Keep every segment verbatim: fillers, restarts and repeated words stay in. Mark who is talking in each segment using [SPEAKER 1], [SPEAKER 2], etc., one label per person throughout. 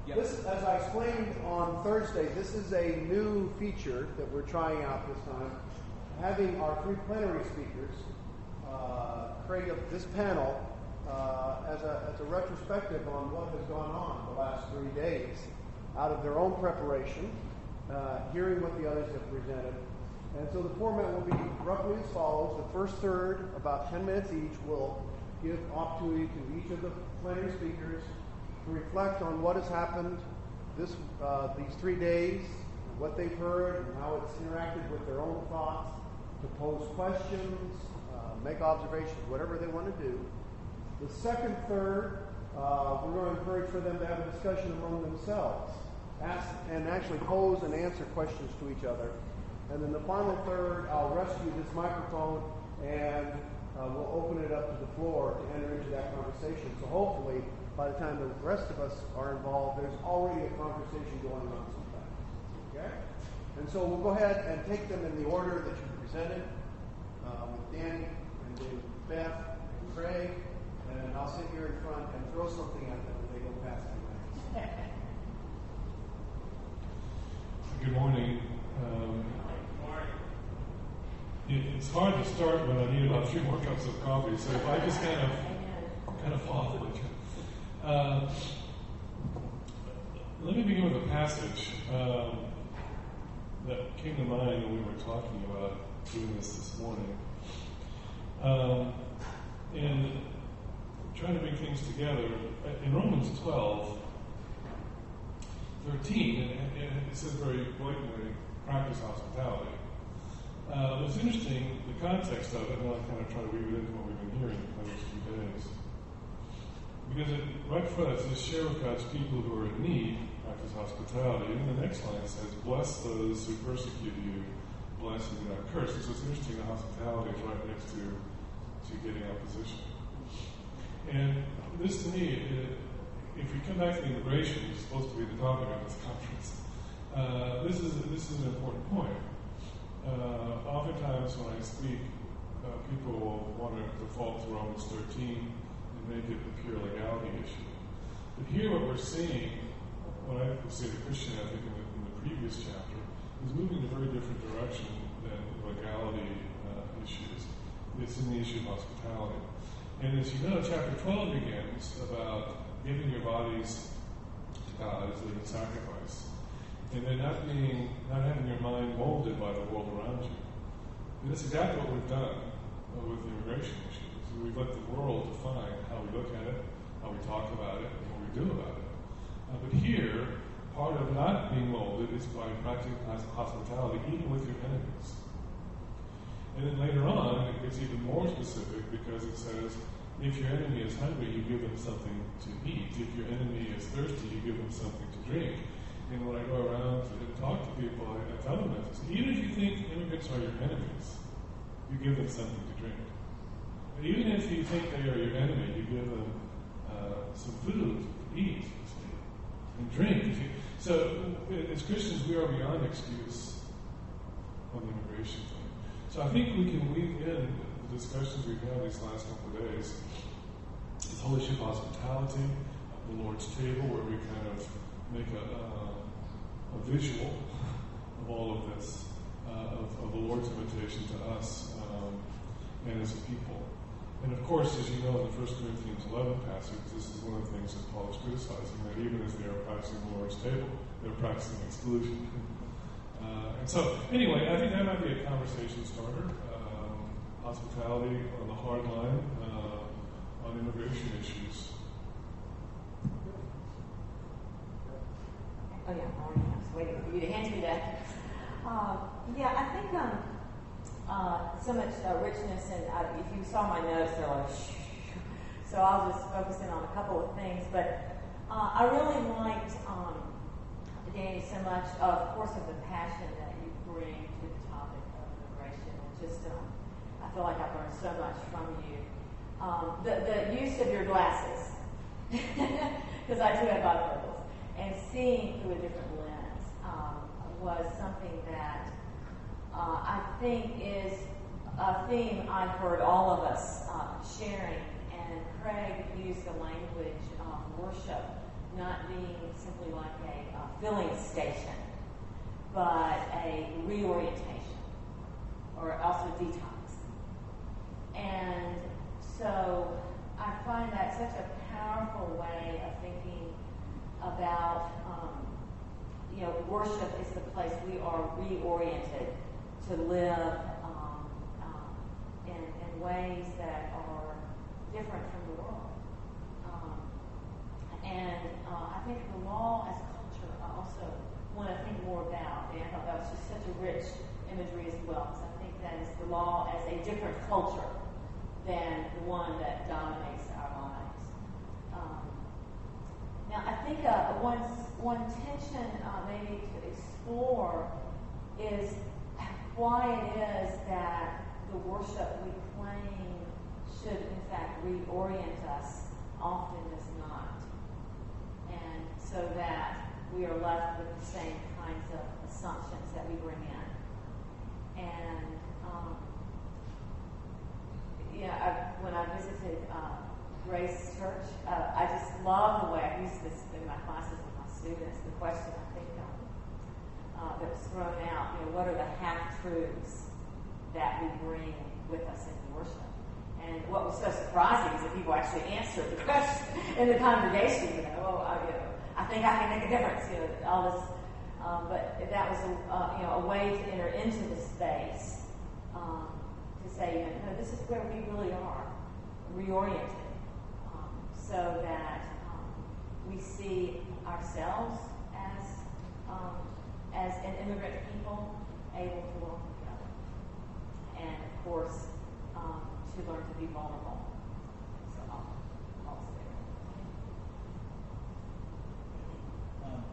[SPEAKER 1] Yep.
[SPEAKER 2] This, as I explained on Thursday, this is a new feature that we're trying out this time. Having our three plenary speakers uh, create a, this panel uh, as, a, as a retrospective on what has gone on the last three days out of their own preparation, uh, hearing what the others have presented. And so the format will be roughly as follows. The first third, about ten minutes each, will give opportunity to each of the plenary speakers to reflect on what has happened this uh, these three days, what they've heard, and how it's interacted with their own thoughts, to pose questions, uh, make observations, whatever they want to do. The second third, uh, we're going to encourage for them to have a discussion among themselves, ask and actually pose and answer questions to each other. And then the final third, I'll rescue this microphone and uh, we'll open it up to the floor to enter into that conversation. So hopefully, by the time the rest of us are involved, there's already a conversation going on sometimes. Okay? And so we'll go ahead and take them in the order that you presented, uh, with Danny and then Beth and Craig, and I'll sit here in front and throw something at them as they go past me.
[SPEAKER 3] Good morning. Um, it, it's hard to start when I need about three more cups of coffee, so if I just kind of kind of follow it. Uh, let me begin with a passage um, that came to mind when we were talking about doing this this morning. Um, and trying to bring things together, in Romans twelve, thirteen, and, and it says very blatantly, practice hospitality. Uh, what's interesting, the context of it, and I'll kind of try to weave it into what we've been hearing for those few days. Because it, right before that, it says, share with God's people who are in need, practice hospitality. And then the next line says, bless those who persecute you, bless and do not curse. And so it's interesting, the hospitality is right next to, to getting opposition. And this to me, it, if we come back to the immigration, which is supposed to be the topic of this conference, uh, this is this is an important point. Uh, oftentimes when I speak, uh, people will want to default to Romans thirteen and make it a pure legality issue. But here what we're seeing, what I would say the Christian ethic in the, in the previous chapter, is moving in a very different direction than legality uh, issues. It's in the issue of hospitality. And as you know, chapter twelve begins about giving your bodies to God as a living sacrifice. And then not being, not having your mind molded by the world around you. And that's exactly what we've done uh, with the immigration issues. We've let the world define how we look at it, how we talk about it, and what we do about it. Uh, but here, part of not being molded is by practicing hospitality, even with your enemies. And then later on, it gets even more specific because it says, if your enemy is hungry, you give them something to eat. If your enemy is thirsty, you give them something to drink. And when I go around and talk to people, I, I tell them this. Even if you think immigrants are your enemies, you give them something to drink. And even if you think they are your enemy, you give them uh, some food to eat and drink. So as Christians, we are beyond excuse on the immigration thing. So I think we can weave in the discussions we've had these last couple of days, this whole issue of hospitality, the Lord's table, where we kind of make a, uh, a visual of all of this, uh, of, of the Lord's invitation to us um, and as a people. And of course, as you know, in the First Corinthians eleven passage, this is one of the things that Paul is criticizing, that even as they are practicing the Lord's table, they're practicing exclusion. Uh, and so, anyway, I think that might be a conversation starter. Um, hospitality on the hard line uh, on immigration issues.
[SPEAKER 4] Oh yeah, I was waiting for you to hand me that. Uh, yeah, I think um, uh, so much uh, richness, and uh, if you saw my notes, they're like, shh. So I'll just focus in on a couple of things. But uh, I really liked, um, Danny, so much, of course, of the passion that you bring to the topic of immigration. And just, um, I feel like I've learned so much from you. Um, the, the use of your glasses, because I do have bifocals. And seeing through a different lens um, was something that uh, I think is a theme I've heard all of us uh, sharing. And Craig used the language of worship not being simply like filling station, but a reorientation, or also detox. And so I find that such a powerful way of thinking about, um, you know, worship is the place we are reoriented to live um, um, in, in ways that are different from the world. Um, and uh, I think the law as culture, I also want to think more about. And I thought that was just such a rich imagery as well, because I think that is the law as a different culture than the one that dominates our lives. Um, now, I think uh, one, one tension uh, maybe to explore is why it is that the worship we claim should, in fact, reorient us often does not. And so that we are left with the same kinds of assumptions that we bring in. And, um, you know, I, when I visited uh, Grace Church, uh, I just love the way I use this in my classes with my students. The question I think um, uh, that was thrown out, you know, what are the half-truths that we bring with us into worship? And what was so surprising is that people actually answered the question in the congregation. You know, oh, I, you know, I think I can make a difference. You know, all this, um, but that was a uh, you know a way to enter into the space um, to say, you know, no, this is where we really are, reoriented, um, so that um, we see ourselves as um, as an immigrant people able to walk together, and of course. Um, to learn to be vulnerable. So I'll, I'll stay there.
[SPEAKER 1] Um,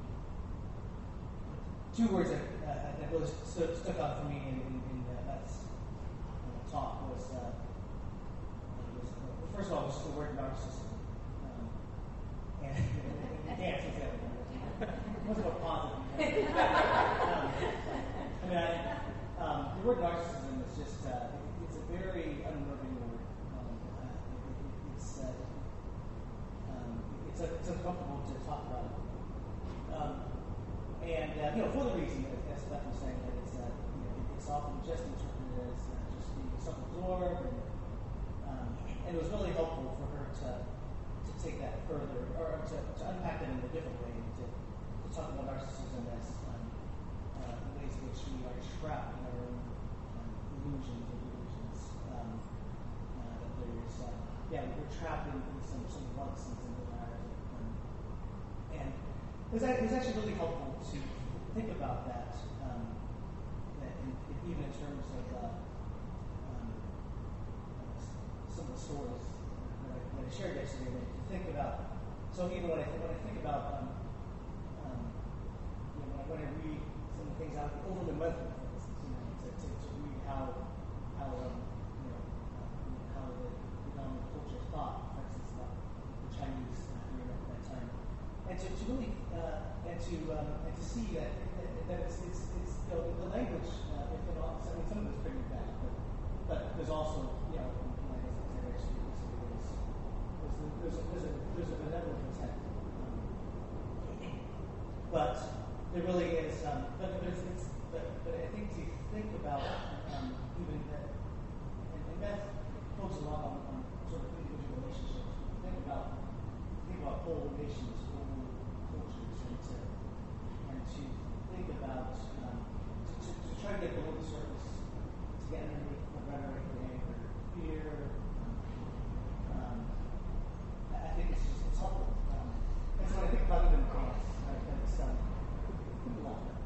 [SPEAKER 1] two words that, uh, that really stu- stuck out for me in, in, in uh, that uh, talk was, uh, was uh, first of all, was the word narcissism. Um, and you can't say that. It wasn't a positive. um, I mean, I, um, the word narcissism is just, uh, it's a very unnerving word. Um, uh, it, it, it's, uh, um, it's, uh, it's uncomfortable to talk about. Um, and, uh, you know, for the reason, as Beth was saying, that it's, uh, you know, it's often just interpreted as uh, just being self-absorbed. And, um, and it was really helpful for her to, to take that further, or to, to unpack it in a different way, to, to talk about narcissism as um, uh, the ways in which we are trapped in our own um, illusions or delusions. Um, uh, that there's, uh, yeah, we're trapped in, in some, some lusts and some desires. Um, and it was, it was actually really helpful to think about that, um, that in, in, even in terms of uh, um, some of the stories that I, that I shared yesterday, to think about. So even when I, when I think about, um, um, you know, when I, when I read some of the things out of Overland Weatherford, for instance, you know, to, to, to read how, how um, you know, uh, how the, the dominant culture thought, for instance, about the Chinese uh, during that, that time, and to, to really uh, and to um, and to see that that, that it's, it's, it's you know, the language, uh, if it all, I mean, some of it's pretty bad, but but there's also, you know, like as I said, actually, there's there's a, there's a, there's a benevolent intent. Um, but there really is, um, but, but, it's, it's, but, but I think to think about um, even that, and, and Beth focuses a lot on, on sort of individual relationships. Think about, think about whole nations, whole cultures, and to, and to think about, um, to, to, to try to get below the surface, to get underneath the rhetoric, the anger, fear. Um, I think it's just, it's helpful. Um, and so when I think about even dance, right, that it's, um, people love that.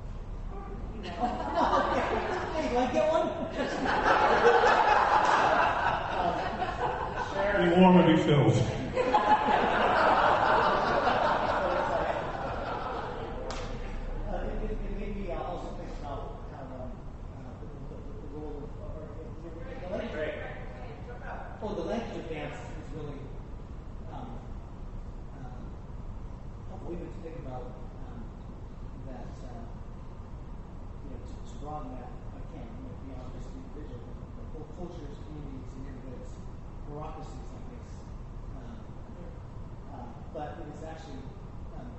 [SPEAKER 1] Hey, do I get one? um,
[SPEAKER 3] Be warm and be filled.
[SPEAKER 1] uh, it, it, it made me uh, also think about how um, uh, the, the, the role of, or, or, the, the language, oh, the language of dance is really um, um, helpful even to think about um, that, uh, you know, to, to broaden that, I can, you know, beyond just the individual, but whole cultures, communities, neighborhoods, bureaucracies like this. Um, uh, but it is actually, um,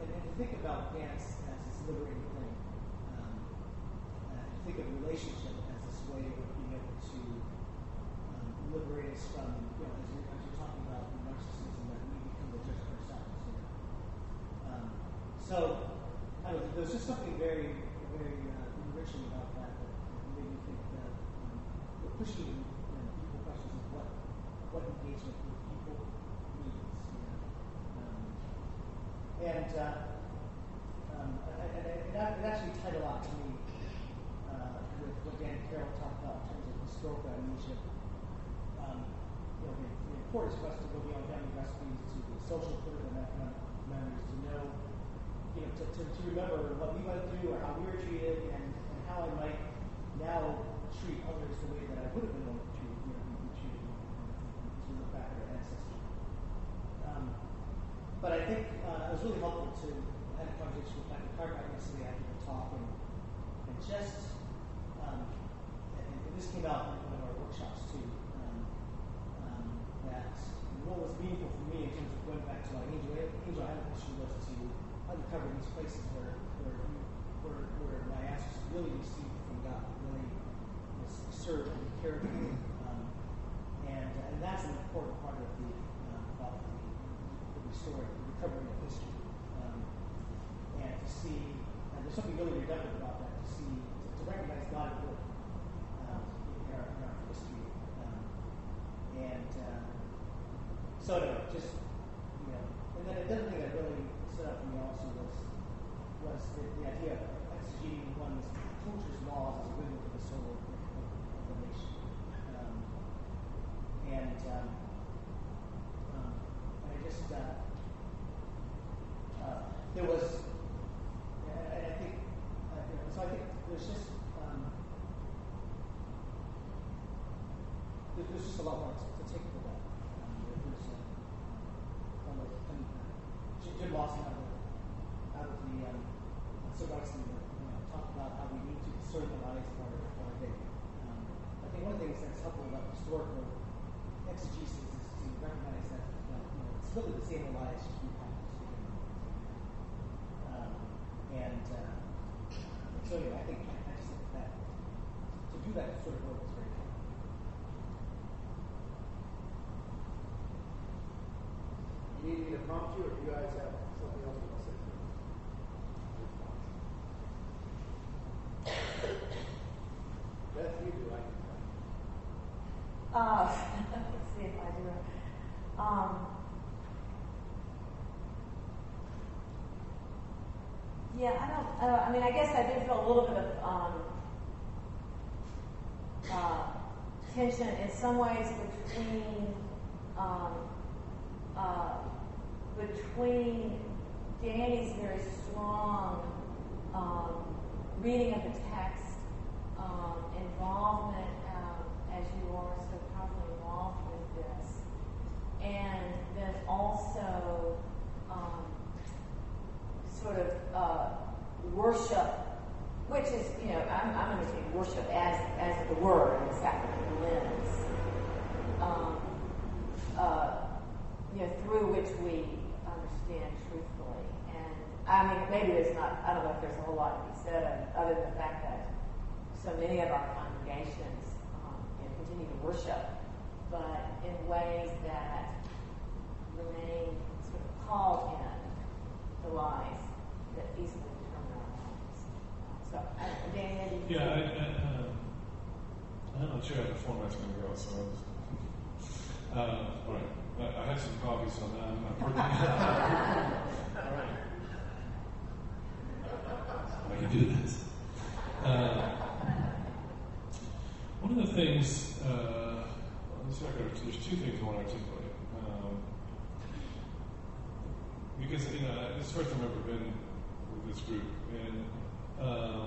[SPEAKER 1] and, and to think about dance as this liberating thing, um, uh, to think of relationship as this way of being able to um, liberate us from, you know, as you're, as you're talking about the narcissism, that we become the judge of ourselves. You know? um, so, I don't know, there's just something very, very uh, enriching about that that made me think that um, we're pushing you know, people questions of what what engagement with people means. You know? um, and uh, um, I, I, I, it actually tied a lot to me uh, with what Dan Carroll talked about in terms of historical amnesia. Um, you know, the, the importance for us to go beyond family recipes to the social, political, and economic memories to know. You know, to, to, to remember what we went through or how we were treated and, and how I might now treat others the way that I would have been treated, you know, be treated as we look back at our ancestry. Um, but I think uh, it was really helpful to have a conversation with Michael Cartwright yesterday after the talk and, and just, um, and, and this came out in one of our workshops too, um, um, that what was meaningful for me in terms of going back to our Angel, Angel Island issue was to uncover these places where where, where, where my ancestors really received from God, really was served and cared for. Um, and, and that's an important part of the, uh, about the, the restoring, the recovery of history. Um, and to see, and there's something really redemptive about that, to see, to, to recognize God at work um, in, our, in our history. Um, and uh, so anyway, just, you know, and then another thing that really stood out for me also was was the, the idea of exegeting one's culture's laws as a window to the soul of, of, of the nation. Um, and um, um, and I just uh, uh, there was, and I, I think, uh, you know, so I think there's just um, there, there's just a lot more to, to take from that. Um, there, there's a, um, and, uh, Jim Lawson out of the, out of the um, Civil Rights Movement you know, talked about how we need to discern the lies of our, of our day. Um, I think one of the things that's helpful about historical exegesis is to recognize that uh, you know, it's really the same lies just we practice. Um, and uh, so anyway, I think I, I just think that to do that sort of work is very helpful.
[SPEAKER 2] You need me to prompt you, or you guys have something else you want to say? Beth, you do, I can tell.
[SPEAKER 4] Uh, let's see if I do it. Um, yeah, I don't. Uh, I mean, I guess I do feel a little bit of um, uh, tension in some ways between. Um, uh, between Danny's very strong um, reading of the text, um, involvement, um, as you are so powerfully involved with this, and then also um, sort of uh, worship, which is, you know, I'm, I'm going to take worship as, as the word and the sacrament lens. Um, uh, you know, through which we understand truthfully. And I mean, maybe there's not, I don't know if there's a whole lot to be said other than the fact that so many of our congregations um, you know, continue to worship, but in ways that remain sort of called in the lies that easily determine our lives. So, I don't know, Danny, maybe you
[SPEAKER 3] Yeah, I, I, um, I'm not sure how the format's going to go, so I'll just. Uh, all right. I had some coffee, so now I'm not working. All right. I can do this. Uh, one of the things, uh, let's see, there's two things I want to articulate. Um, because, you know, this is the first time I've ever been with this group, and um,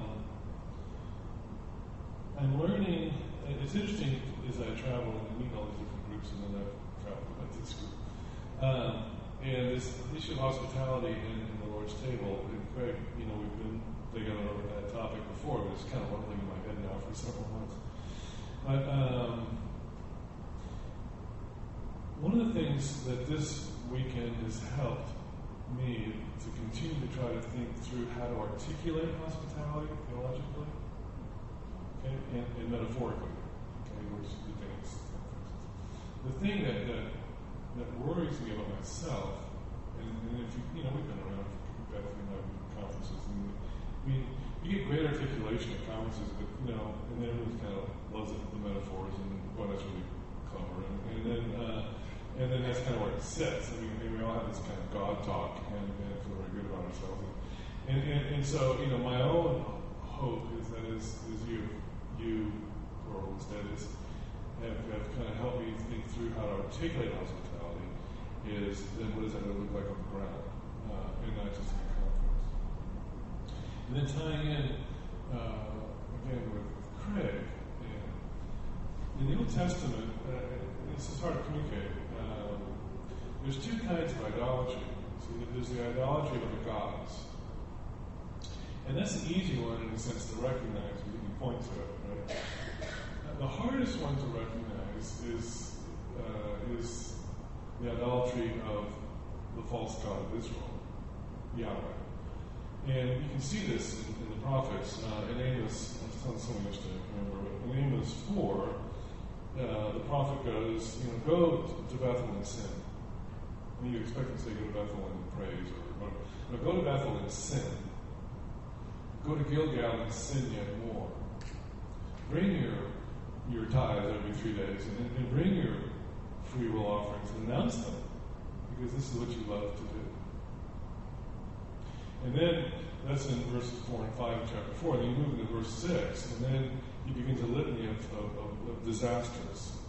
[SPEAKER 3] I'm learning, it's interesting as I travel and meet all these different groups, and then I've to this group. Um, and this issue of hospitality in, in the Lord's table, in fact, you know, we've been thinking about that topic before, but it's kind of rumbling in my head now for several months. But um, one of the things that this weekend has helped me to continue to try to think through how to articulate hospitality theologically, okay, and, and metaphorically, okay, which is the things. The thing that, that that worries me about myself, and, and if you you know we've been around for Bethany and I've been at conferences, and we you get great articulation at conferences, but you know, and then everyone kind of loves it, the metaphors, and boy, that's really clever, and, and then. Uh, And then that's kind of where it sits. I mean, we all have this kind of God talk and, and feel very good about ourselves. And, and, and so, you know, my own hope is that as, as you, you, or instead is, have, have kind of helped me think through how to articulate hospitality is then what does that look like on the ground, uh, and not just in a conference. And then tying in, uh, again, with, with Craig, and in the Old Testament, uh, this is hard to communicate. Um, there's two kinds of idolatry. So there's the idolatry of the gods. And that's an easy one in a sense to recognize, because you can point to it, right? Uh, the hardest one to recognize is, uh, is the idolatry of the false god of Israel, Yahweh. And you can see this in, in the prophets. Uh, in Amos, I'm telling someone yesterday, I can't remember, but in Amos four, Uh, the prophet goes, you know, go to Bethel and sin. And you expect him to say, go to Bethel and praise, or, or no, go to Bethel and sin. Go to Gilgal and sin yet more. Bring your your tithes every three days, and, and bring your free will offerings and announce them, because this is what you love to do. And then that's in verses four and five of chapter four. Then you move into verse six, and then he begins a litany of, of, of, of disasters,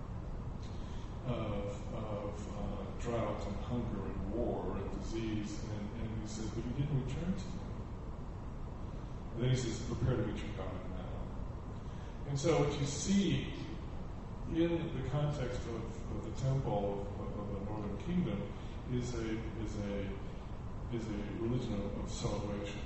[SPEAKER 3] of, of uh, drought and hunger and war and disease, and, and he says, but you didn't return to me. And then he says, prepare to meet your God now. And so what you see in the context of, of the temple of, of the northern kingdom is a is a is a religion of, of celebration.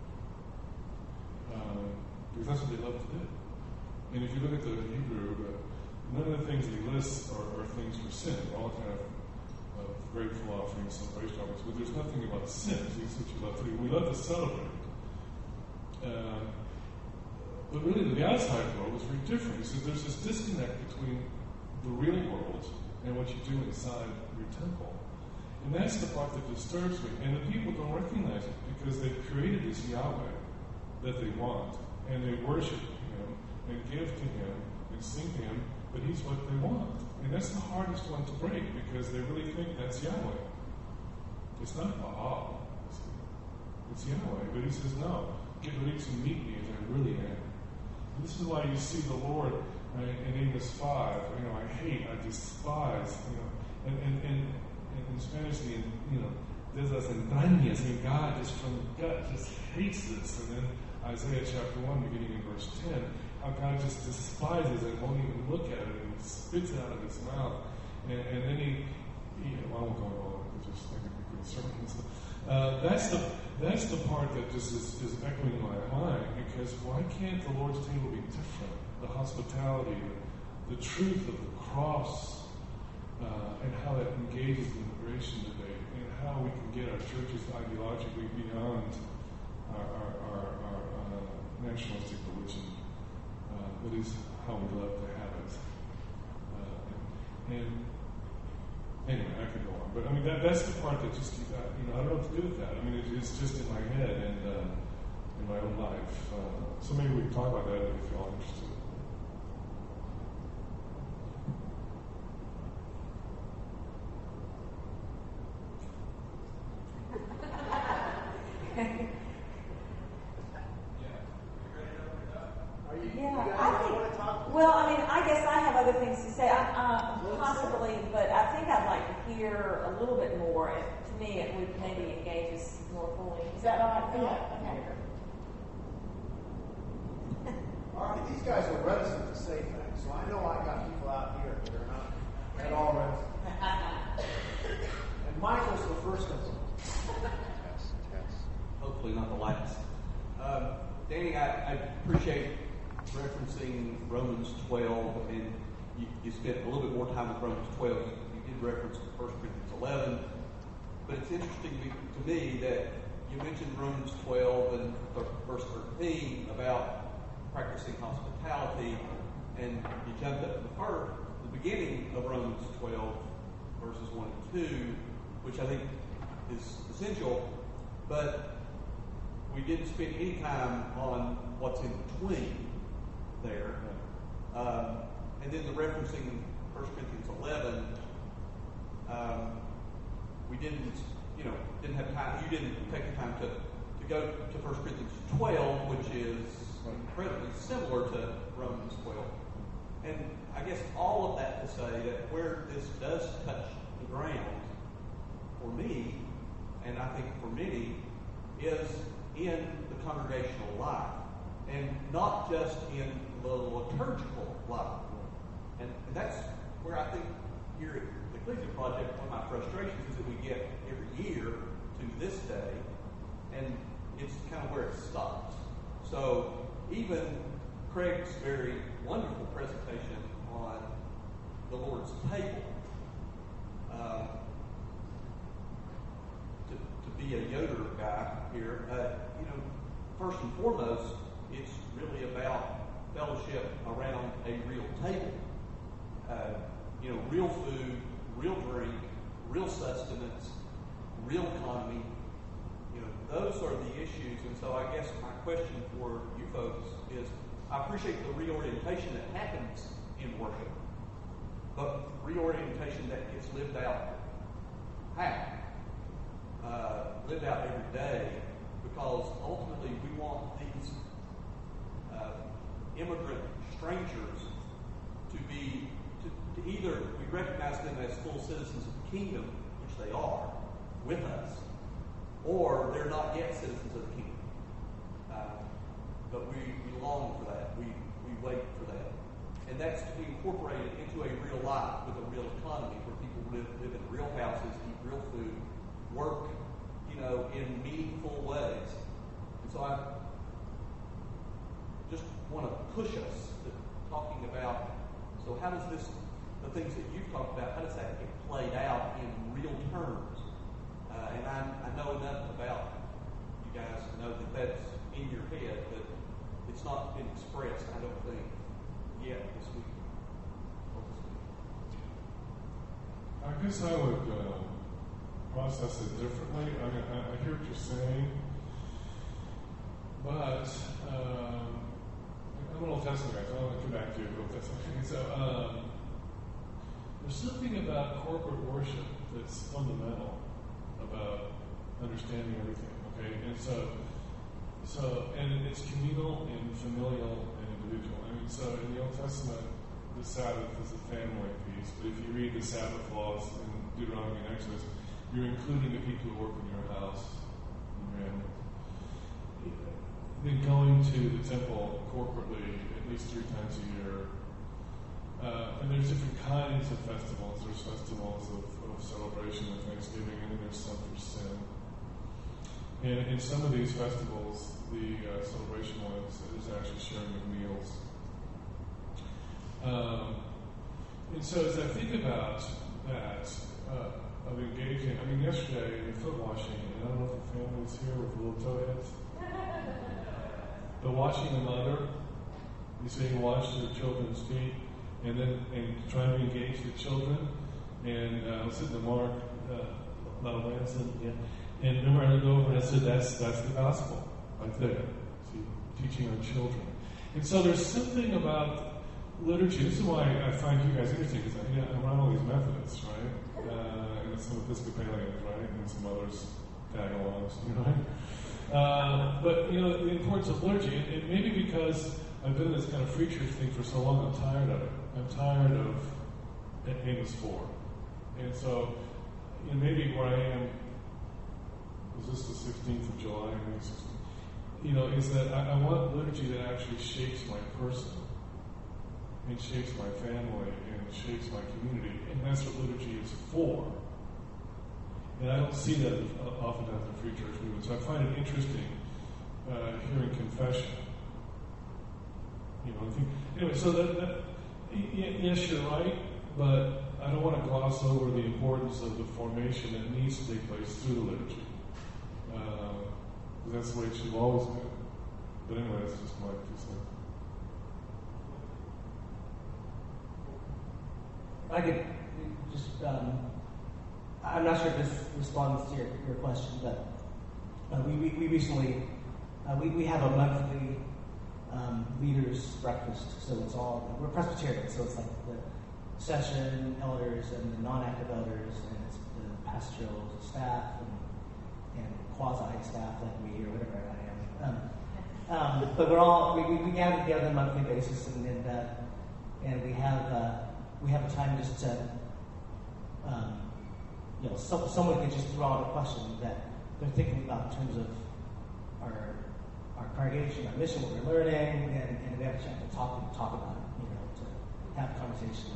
[SPEAKER 3] Um, because that's what they love to do. And if you look at the Hebrew, uh, none of the things he lists are, are things for sin. All kind of uh, grateful offerings, celebration offerings, but there's nothing about sin. It's what you love to do. We love to celebrate. Uh, but really, the outside world is very different. He says there's this disconnect between the real world and what you do inside your temple. And that's the part that disturbs me. And the people don't recognize it because they've created this Yahweh that they want. And they worship him and give to him and sing to him, but he's what they want. And that's the hardest one to break because they really think that's Yahweh. It's not Baal. It's Yahweh. But he says, no, get ready to meet me as I really am. And this is why you see the Lord uh, in Amos five, you know, I hate, I despise, you know, and, and, and in Spanish, the, you know, there's las entrañas, I mean, God just from the gut just hates this. And then Isaiah chapter one, beginning in verse ten, how God just despises it, won't even look at it, and spits it out of his mouth. And, and then he, he well, I won't go on, I just think it'd be good sermons. Uh, that's the that's the part that just is, is echoing in my mind, because why can't the Lord's table be different? The hospitality, the, the truth of the cross, uh, and how that engages the immigration debate, and how we can get our churches ideologically beyond our, our, our, our uh, nationalistic religion. Uh, that is how we love to have it. Uh, and, and anyway, I could go on, but I mean that that's the part that just uh, you know I don't know what to do with that. I mean it, it's just in my head and uh, in my own life. Uh, so maybe we can talk about that if y'all are interested.
[SPEAKER 4] Well, I mean, I guess I have other things to say. I, uh, possibly, but I think I'd like to hear a little bit more. And to me, it would maybe engage us more fully. Is that all right?
[SPEAKER 1] Yeah.
[SPEAKER 4] Okay.
[SPEAKER 2] All right, these guys are reticent to say things, so I know I got people out here that are not at all reticent. And Michael's the first of them.
[SPEAKER 5] Test, test. Hopefully not the last. Uh, Danny, I, I appreciate referencing Romans twelve, and you, you spent a little bit more time with Romans twelve. You did reference First Corinthians eleven, but it's interesting to me that you mentioned Romans twelve and verse thirteen about practicing hospitality, and you jumped up to the first, the beginning of Romans twelve, verses one and two, which I think is essential, but we didn't spend any time on what's in between there. Um, and then the referencing First Corinthians eleven, um, we didn't, you know, didn't have time. You didn't take the time to, to go to First Corinthians twelve, which is incredibly similar to Romans twelve. And I guess all of that to say that where this does touch the ground for me, and I think for many, is in the congregational life, and not just in the liturgical life. And, and that's where I think here at the Ecclesia Project, one of my frustrations is that we get every year to this day, and it's kind of where it stops. So even Craig's very wonderful presentation on the Lord's table, um, to, to be a Yoder guy here, uh, you know, first and foremost, it's really about fellowship around a real table. Uh, you know, real food, real drink, real sustenance, real economy. You know, those are the issues. And so I guess my question for you folks is, I appreciate the reorientation that happens in worship, but reorientation that gets lived out how? Uh, lived out every day, because ultimately we want these uh, immigrant strangers to be, to, to either we recognize them as full citizens of the kingdom, which they are, with us, or they're not yet citizens of the kingdom. Uh, but we, we long for that. We, we wait for that. And that's to be incorporated into a real life with a real economy where people live, live in real houses, eat real food, work, you know, in meaningful ways. And so I just want to push us to talking about, so how does this, the things that you've talked about, how does that get played out in real terms? Uh, and I, I know enough about you guys to know that that's in your head, but it's not been expressed, I don't think, yet this week. Or this week.
[SPEAKER 3] I guess I would uh, process it differently. I, mean, I, I hear what you're saying, but um, I'm an Old Testament guy, so I want to come back to you. Old Testament. So um, there's something about corporate worship that's fundamental about understanding everything. Okay, and so, so, and it's communal and familial and individual. I mean, so in the Old Testament, the Sabbath is a family piece, but if you read the Sabbath laws in Deuteronomy and Exodus, you're including the people who work in your house, and then going to the temple corporately at least three times a year. Uh, and there's different kinds of festivals. There's festivals of, of celebration of Thanksgiving, and then there's some for sin. And in some of these festivals, the uh, celebration ones, is actually sharing of meals. Um, and so as I think about that, uh, of engaging, I mean, yesterday in foot washing, and I don't know if the family's here with little toe heads, but watching a mother is being washed her children's feet, and then and trying to engage the children. And uh, I was sitting to Mark, uh, Lyle Manson, yeah. And remember, I looked over and I said, that's, that's the gospel, right there. See, teaching our children. And so there's something about liturgy. This is why I find you guys interesting, because I, you know, I'm around all these Methodists, right? Uh, and some Episcopalians, right? And some others tag alongs, you know? Uh, but, you know, the importance of liturgy, and, and maybe because I've been in this kind of free church thing for so long, I'm tired of it. I'm tired of Amos four. And so, you know, maybe where I am, was this the sixteenth of July? You know, is that I, I want liturgy that actually shapes my person, and shapes my family, and shapes my community, and that's what liturgy is for. And I don't see that oftentimes in free church movement, so I find it interesting uh, hearing confession. You know, I think, anyway, so that, that yes, you're right, but I don't want to gloss over the importance of the formation that needs to take place through the liturgy. Uh, that's the way it should have always been. But anyway, that's just my two cents.
[SPEAKER 1] I could just, um, I'm not sure if this responds to your, your question, but uh, we, we, we recently, uh, we, we have a monthly um, leaders breakfast, so it's all, we're Presbyterian, so it's like the session elders and the non-active elders, and it's the pastoral staff and, and quasi-staff like me or whatever I am. Um, um, but we're all, we, we, we gather together on a monthly basis, and and, uh, and we have uh, we have a time just to, um, you know, so, someone can just throw out a question that they're thinking about in terms of our our congregation, our mission, what we're learning, and, and we have a chance to talk talk about it, you know, to have a conversation.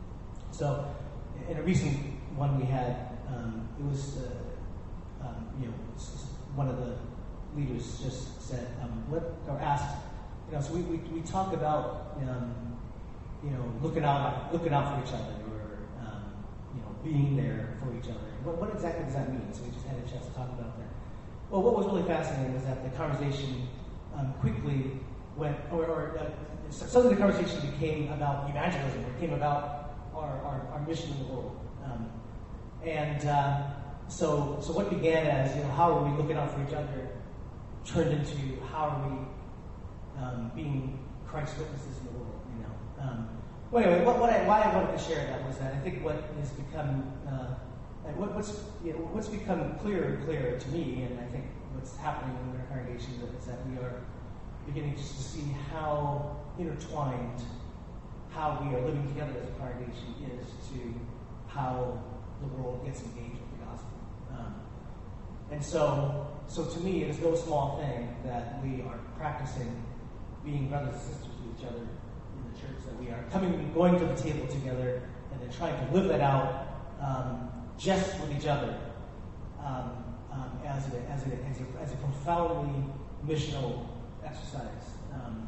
[SPEAKER 1] So, in a recent one we had, um, it was, uh, um, you know, one of the leaders just said, um, what, or asked, you know, so we, we, we talk about, um, you know, looking out, looking out for each other, or, um, you know, being there for each other. What, what exactly does that mean? So we just had a chance to talk about that. Well, what was really fascinating was that the conversation um, quickly went, or, or uh, some of the conversation became about evangelism, or became about our, our, our mission in the world. Um, and uh, so, so what began as, you know, how are we looking out for each other, turned into how are we um, being Christ's witnesses in the world, you know. Um, well, anyway, what, what I, why I wanted to share that was that I think what has become, uh, and what, what's you know, what's become clearer and clearer to me, and I think what's happening in our congregation is that we are beginning just to see how intertwined how we are living together as a congregation is to how the world gets engaged with the gospel. Um, and so, so to me, it is no small thing that we are practicing being brothers and sisters with each other in the church, that we are coming, going to the table together, and then trying to live that out um, just with each other um, um, as, a, as, a, as, a, as a profoundly missional exercise. Um,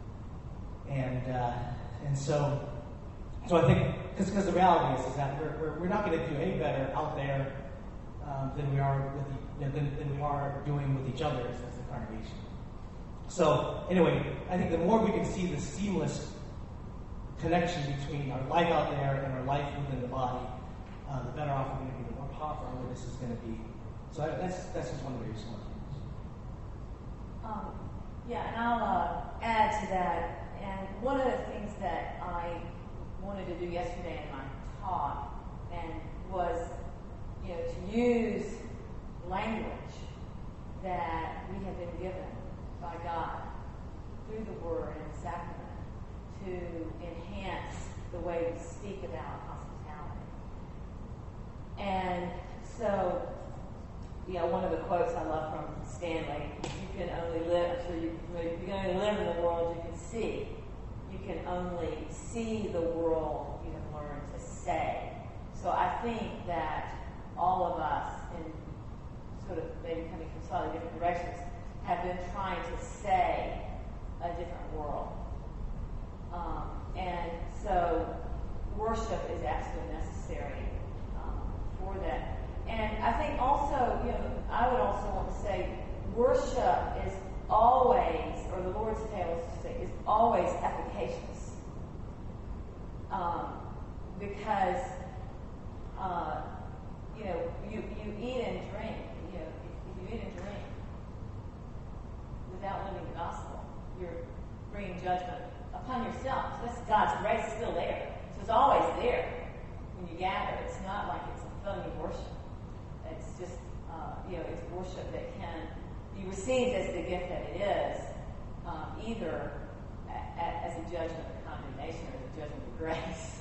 [SPEAKER 1] and uh, and so, so I think, because the reality is, is that we're, we're, we're not going to do any better out there um, than we are with the, than, than we are doing with each other as, as a congregation. So anyway, I think the more we can see the seamless connection between our life out there and our life within the body, uh, the better off we're going to be, the more powerful our witness is going to be. So I, that's that's just one of the reasons why.
[SPEAKER 4] Um, yeah, and I'll uh, add to that. And one of the things that I wanted to do yesterday in my talk, and was, you know, to use language that we have been given by God through the Word and the Sacrament to enhance the way we speak about hospitality. And so, you know, one of the quotes I love from Stanley, you can only live, so you, you can only live in the world you can see. You can only see the world you have learned to say. So I think that all of us, in sort of maybe coming from slightly different directions, have been trying to say a different world. Um, and so worship is absolutely necessary um, for that. And I think also, you know, I would also want to say worship is always, or the Lord's table, let's just say, is always efficacious. Um, because, uh, you know, you, you eat and drink, you know, if, if you eat and drink without living the gospel, you're bringing judgment upon yourself. So that's God's grace is still there. So it's always there when you gather. It's not like it's a phony worship. It's just, uh, you know, it's worship that can be received as the gift that it is, um, either a, a, as a judgment of condemnation or as a judgment of grace.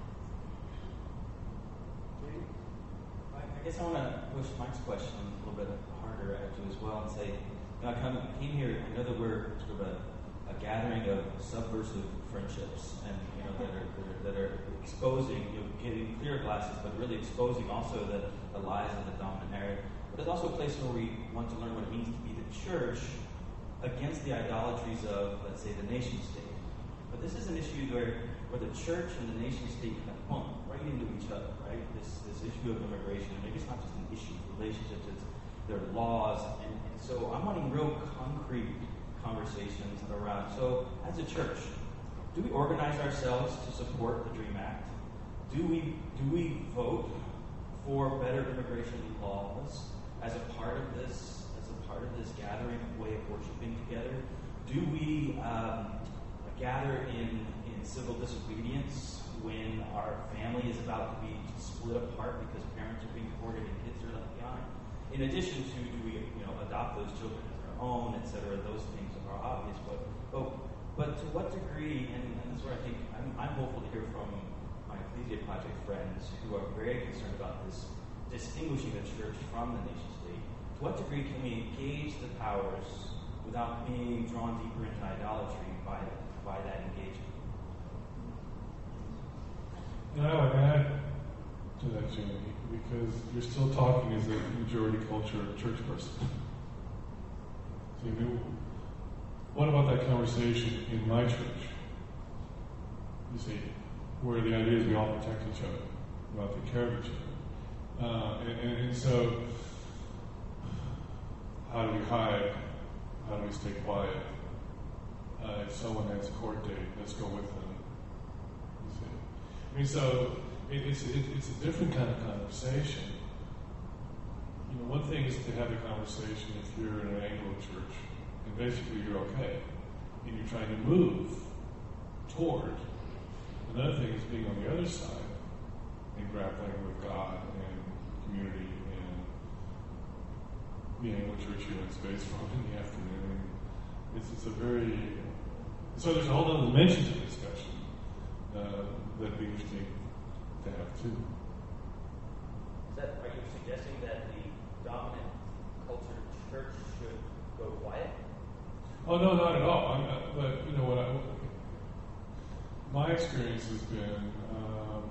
[SPEAKER 6] I guess I want to push Mike's question a little bit harder at you as well and say, you know, I come, came here, I know that we're sort of a, a gathering of subversive friendships, and you know that are that are, that are exposing, you know, getting clear glasses, but really exposing also the, the lies of the dominant narrative. But it's also a place where we want to learn what it means to be the church against the idolatries of, let's say, the nation state. But this is an issue where where the church and the nation state have, well, right feed into each other, right? This this issue of immigration, maybe it's not just an issue, relationships, it's there are laws, and, and so I'm wanting real concrete conversations around. So, as a church, do we organize ourselves to support the DREAM Act? Do we do we vote for better immigration laws as a part of this, as a part of this gathering way of worshiping together? Do we um, gather in, in civil disobedience when our family is about to be split apart because parents are being deported and kids are left behind? In addition to, do we, you know, adopt those children as our own, et cetera? Those things are obvious, but but, but to what degree? And, and this is where I think I'm, I'm hopeful to hear from my Ecclesia Project friends who are very concerned about this distinguishing the church from the nation state. To what degree can we engage the powers without being drawn deeper into idolatry by by that engagement?
[SPEAKER 3] And I would add to that, Jamie, because you're still talking as a majority culture church person. So, you know, what about that conversation in my church? You see, where the idea is we all protect each other, we all take care of each other. Uh, and, and, and so, how do we hide? How do we stay quiet? Uh, if someone has a court date, let's go with them. You see, I mean, so it, it's it, it's a different kind of conversation. You know, one thing is to have a conversation if you're in an Anglo church, and basically you're okay, and you're trying to move toward. Another thing is being on the other side and grappling with God and community and being able to church here in space for in the afternoon. It's, it's a very so there's a whole other dimension to the discussion uh, that'd be interesting to have too.
[SPEAKER 6] Is that, are you suggesting that the dominant culture church should go quiet?
[SPEAKER 3] Oh no, not at all. I'm not, but you know what? I, my experience has been, um,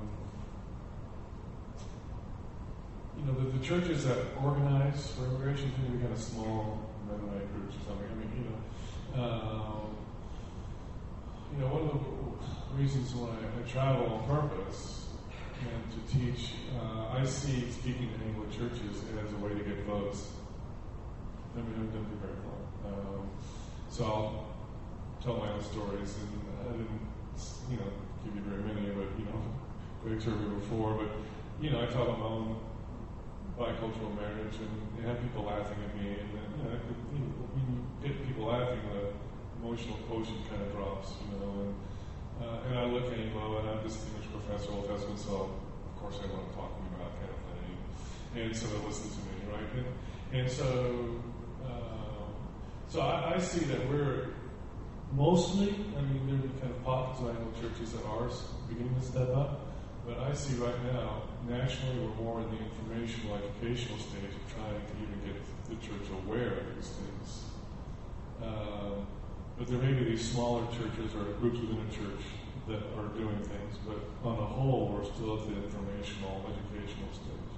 [SPEAKER 3] you know, the, the churches that organize for immigration tend to be kind of small Mennonite groups or something. I mean, you know, um, you know, one of the reasons why I travel on purpose and to teach, uh, I see speaking to Anglo churches as a way to get votes. I mean, I've done it very long. Um, so I'll tell my own stories, and I didn't, you know, give you very many, but, you know, Greg's heard me before, but, you know, I tell them my own bicultural marriage, and you have people laughing at me, and then, you know, you know, when you get people laughing, the emotional quotient kind of drops, you know, and, uh, and I look Anglo, and I'm a distinguished professor of Old Testament, so of course I know what I'm talking about, kind of thing, and so they listen to me, right? And, and so, uh, so I, I see that we're mostly, I mean, there are kind of pockets of Anglo churches that are beginning to step up, but I see right now, nationally, we're more in the informational, educational stage of trying to even get the church aware of these things. Um, but there may be these smaller churches or groups within a church that are doing things, but on the whole, we're still at the informational, educational stage.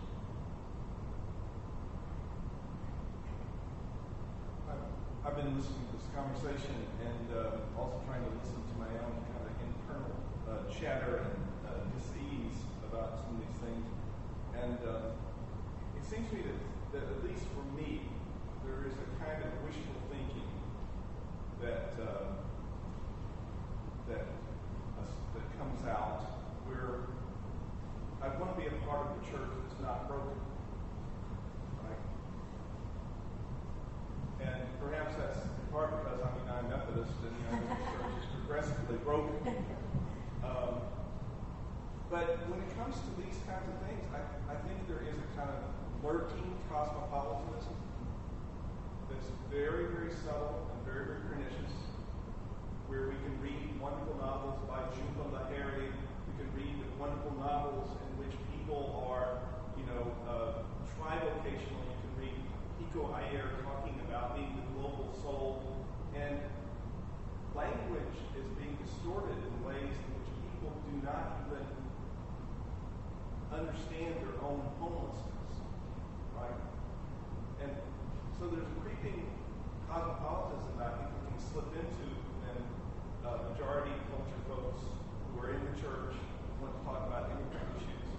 [SPEAKER 7] I've been listening to this conversation and uh, also trying to listen to my own kind of internal uh, chatter and uh, dis-ease about some of these things. And uh, it seems to me that, that at least for me, there is a kind of wishful thinking that uh, that uh, that comes out where I want to be a part of the church that's not broken, right? And perhaps that's in part because I'm a United Methodist and you know, the church is progressively broken. Um, but when it comes to these kinds of things, I, I think there is a kind of lurking cosmopolitanism that's very, very subtle and very, very pernicious, where we can read wonderful novels by Jhumpa Lahiri. We can read wonderful novels in which people are, you know, uh, trivocational. You can read Pico Iyer talking about being the global soul, and language is being distorted in ways in which people do not even understand their own homelessness, right? And so there's a creeping cosmopolitanism that I think we can slip into when uh, majority culture folks who are in the church want to talk about immigrant issues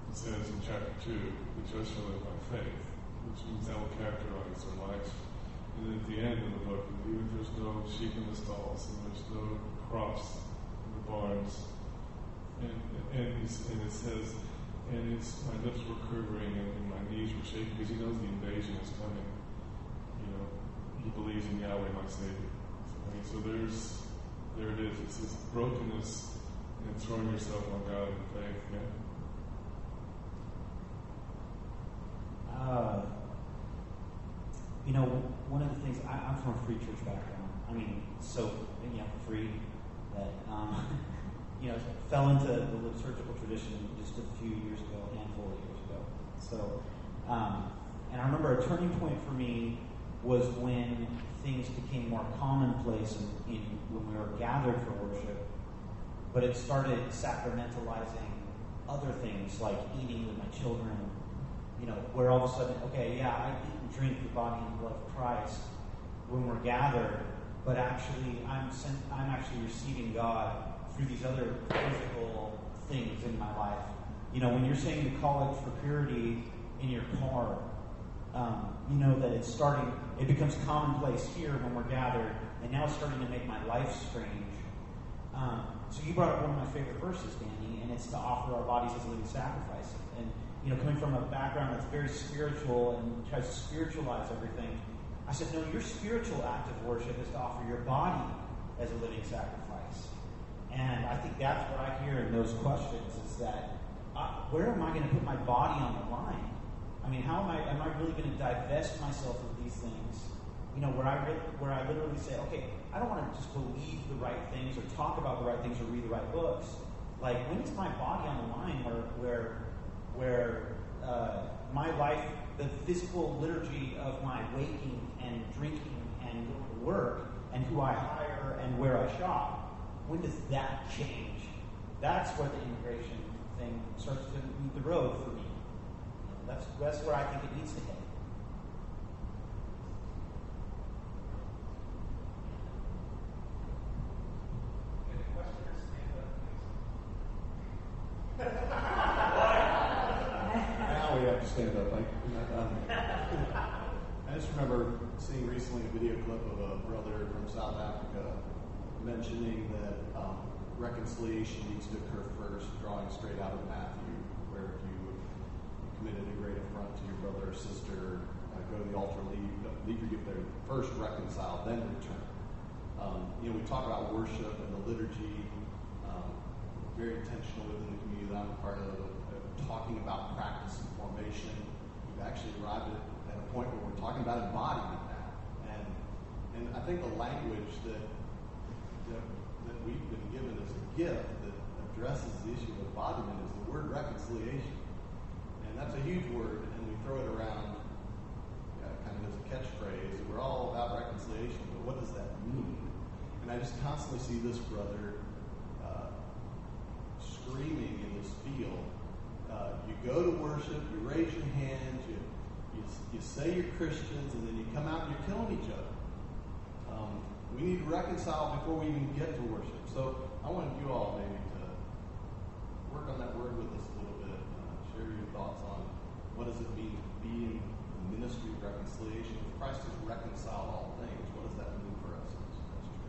[SPEAKER 3] it says in chapter two, the just shall live by faith, which means that will characterize their life. And at the end of the book, even if there's no sheep in the stalls and there's no crops in the barns, and and, he's, and it says, and it's, my lips were quivering and, and my knees were shaking because he knows the invasion is coming. You know, he believes in Yahweh, my Savior. So, I mean, so there's, there it is. It's this brokenness and throwing yourself on God in faith. Yeah.
[SPEAKER 8] Uh, you know, one of the things, I, I'm from a free church background. I mean, so, you know, free that, um, you know, fell into the liturgical tradition just a few years ago, a handful of years ago. So, um, and I remember a turning point for me was when things became more commonplace in, in when we were gathered for worship, but it started sacramentalizing other things like eating with my children, you know, where all of a sudden, okay, yeah, I eat and drink the body and blood of Christ when we're gathered, but actually I'm sent, I'm actually receiving God through these other physical things in my life. You know, when you're saying the college for purity in your car, um, you know that it's starting, it becomes commonplace here when we're gathered, and now it's starting to make my life strange. Um, so you brought up one of my favorite verses, Danny, and it's to offer our bodies as a living sacrifice. And, you know, coming from a background that's very spiritual and tries to spiritualize everything, I said, no, your spiritual act of worship is to offer your body as a living sacrifice. And I think that's what I hear in those questions is that, uh, where am I going to put my body on the line? I mean, how am I, am I really going to divest myself of these things? You know, where I, re- where I literally say, okay, I don't want to just believe the right things or talk about the right things or read the right books. Like, when is my body on the line where, where, where uh, my life, the physical liturgy of my waking and drinking and going to work and who I hire and where I shop, when does that change? That's where the immigration thing starts to meet the road for me. That's, that's where I think it needs to head.
[SPEAKER 2] Now we have to stand up. I, um, I just remember seeing recently a video clip of a brother from South Africa mentioning that um, reconciliation needs to occur first, drawing straight out of Matthew, where if you committed a great affront to your brother or sister, uh, go to the altar, leave, leave your gift there, first reconcile, then return. Um, you know, we talk about worship and the liturgy, um, very intentional within the community that I'm a part of, of talking about practice and formation. We've actually arrived at, at a point where we're talking about embodiment now. And and I think the language that, that, that we've been given as a gift that addresses the issue of embodiment is the word reconciliation. And that's a huge word, and we throw it around uh, kind of as a catchphrase. We're all about reconciliation, but what does that mean? And I just constantly see this brother uh, screaming in this field. Uh, you go to worship, you raise your hands, you, you you say you're Christians, and then you come out and you're killing each other. Um, we need to reconcile before we even get to worship. So I wanted you all maybe to work on that word with us a little bit. Uh, share your thoughts on what does it mean to be in the ministry of reconciliation. If Christ has reconciled all things, what does that mean for us as, as churches?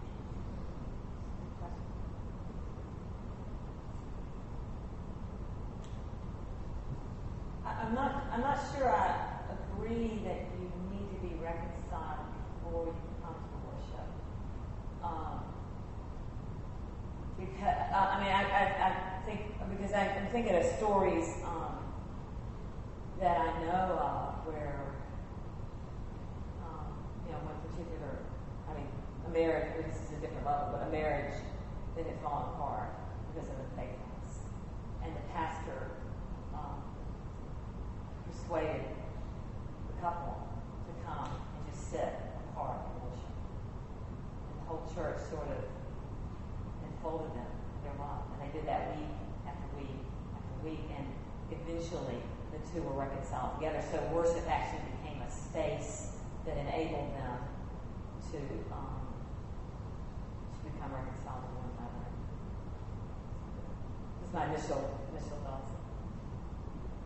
[SPEAKER 4] I'm not. I'm not sure I agree that you need to be reconciled before you come to worship. Um, because uh, I mean, I, I, I think because I, I'm thinking of stories um, that I know of where, um, you know, one particular. I mean, a marriage. This is a different level, but a marriage that had fallen apart because of unfaithfulness, and the pastor. Um, persuaded the couple to come and just sit apart and worship. And the whole church sort of enfolded them in their love. And they did that week after week after week. And eventually the two were reconciled together. So worship actually became a space that enabled them to, um, to become reconciled to one another. That's my initial, initial thoughts.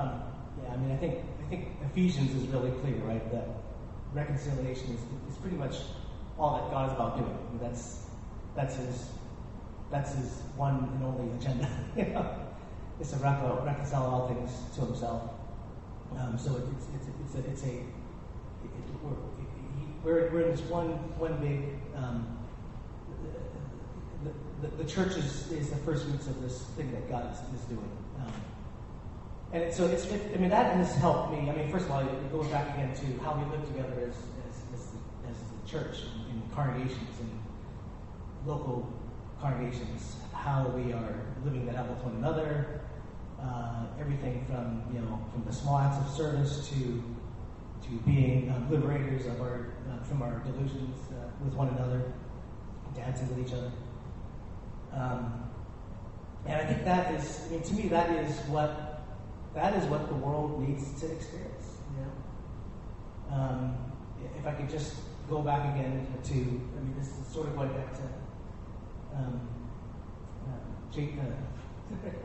[SPEAKER 1] Um, yeah, I mean, I think I think Ephesians is really clear, right? That reconciliation is, is pretty much all that God is about doing. I mean, that's that's his that's his one and only agenda. You know, it's to reconcile, reconcile all things to himself. Um, so it, it's it's it's a, it's a it, it, we're, it, he, we're we're in this one one big. Um, the, the, the church is, is the first roots of this thing that God is, is doing. Um, And it, so it's, it, I mean, that has helped me. I mean, first of all, it goes back again to how we live together as, as, as, the, as the church in, in congregations and local congregations, how we are living that out with one another, uh, everything from, you know, from the small acts of service to to being um, liberators of our, uh, from our delusions uh, with one another, dancing with each other. Um, and I think that is, I mean, to me, that is what That is what the world needs to experience. You know, um, if I could just go back again to, I mean, this is sort of going back to um, uh, Jake. Uh,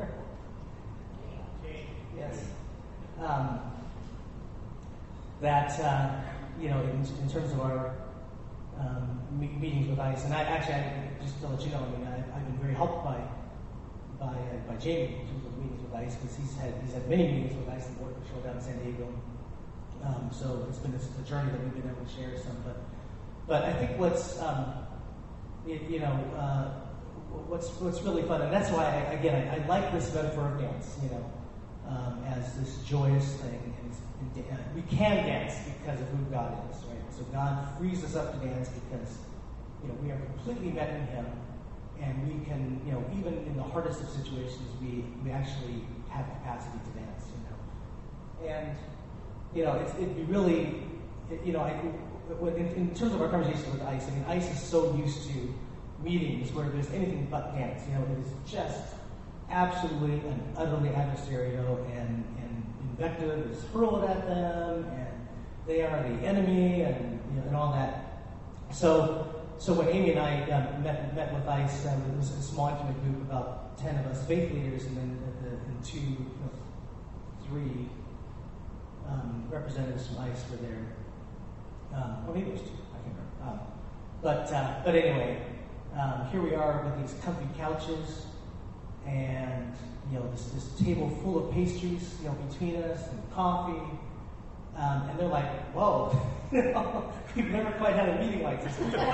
[SPEAKER 1] yes. Um, that uh, you know, in, in terms of our um, me- meetings with ICE, and I actually, I, just to let you know, I mean, I, I've been very helped by. by uh, by Jamie in terms of meetings with ICE, because he's had he's had many meetings with ICE and Border Patrol down in San Diego. Um, so it's been a, a journey that we've been able to share some. But but I think what's um, you, you know uh, what's what's really fun, and that's why I, again I, I like this metaphor of dance, you know, um, as this joyous thing. And, it's, and uh, we can dance because of who God is, right? So God frees us up to dance because you know we are completely met in Him. And we can, you know, even in the hardest of situations, we, we actually have capacity to dance, you know. And, you know, it's, it'd be really, it, you know, I, in, in terms of our conversation with ICE, I mean, ICE is so used to meetings where there's anything but dance. You know, it is just absolutely and utterly adversarial, and, and invective is hurled at them, and they are the enemy, and, you know, and all that. So, So when Amy and I um, met, met with ICE, um, it was a small intimate group, about ten of us faith leaders, and then uh, and two, you know, three um, representatives from ICE were there. Um, or maybe it was two, I can't remember. Um, but uh, but anyway, um, here we are with these comfy couches, and you know this this table full of pastries, you know, between us, and coffee. Um, and they're like, whoa, we've never quite had a meeting like this before.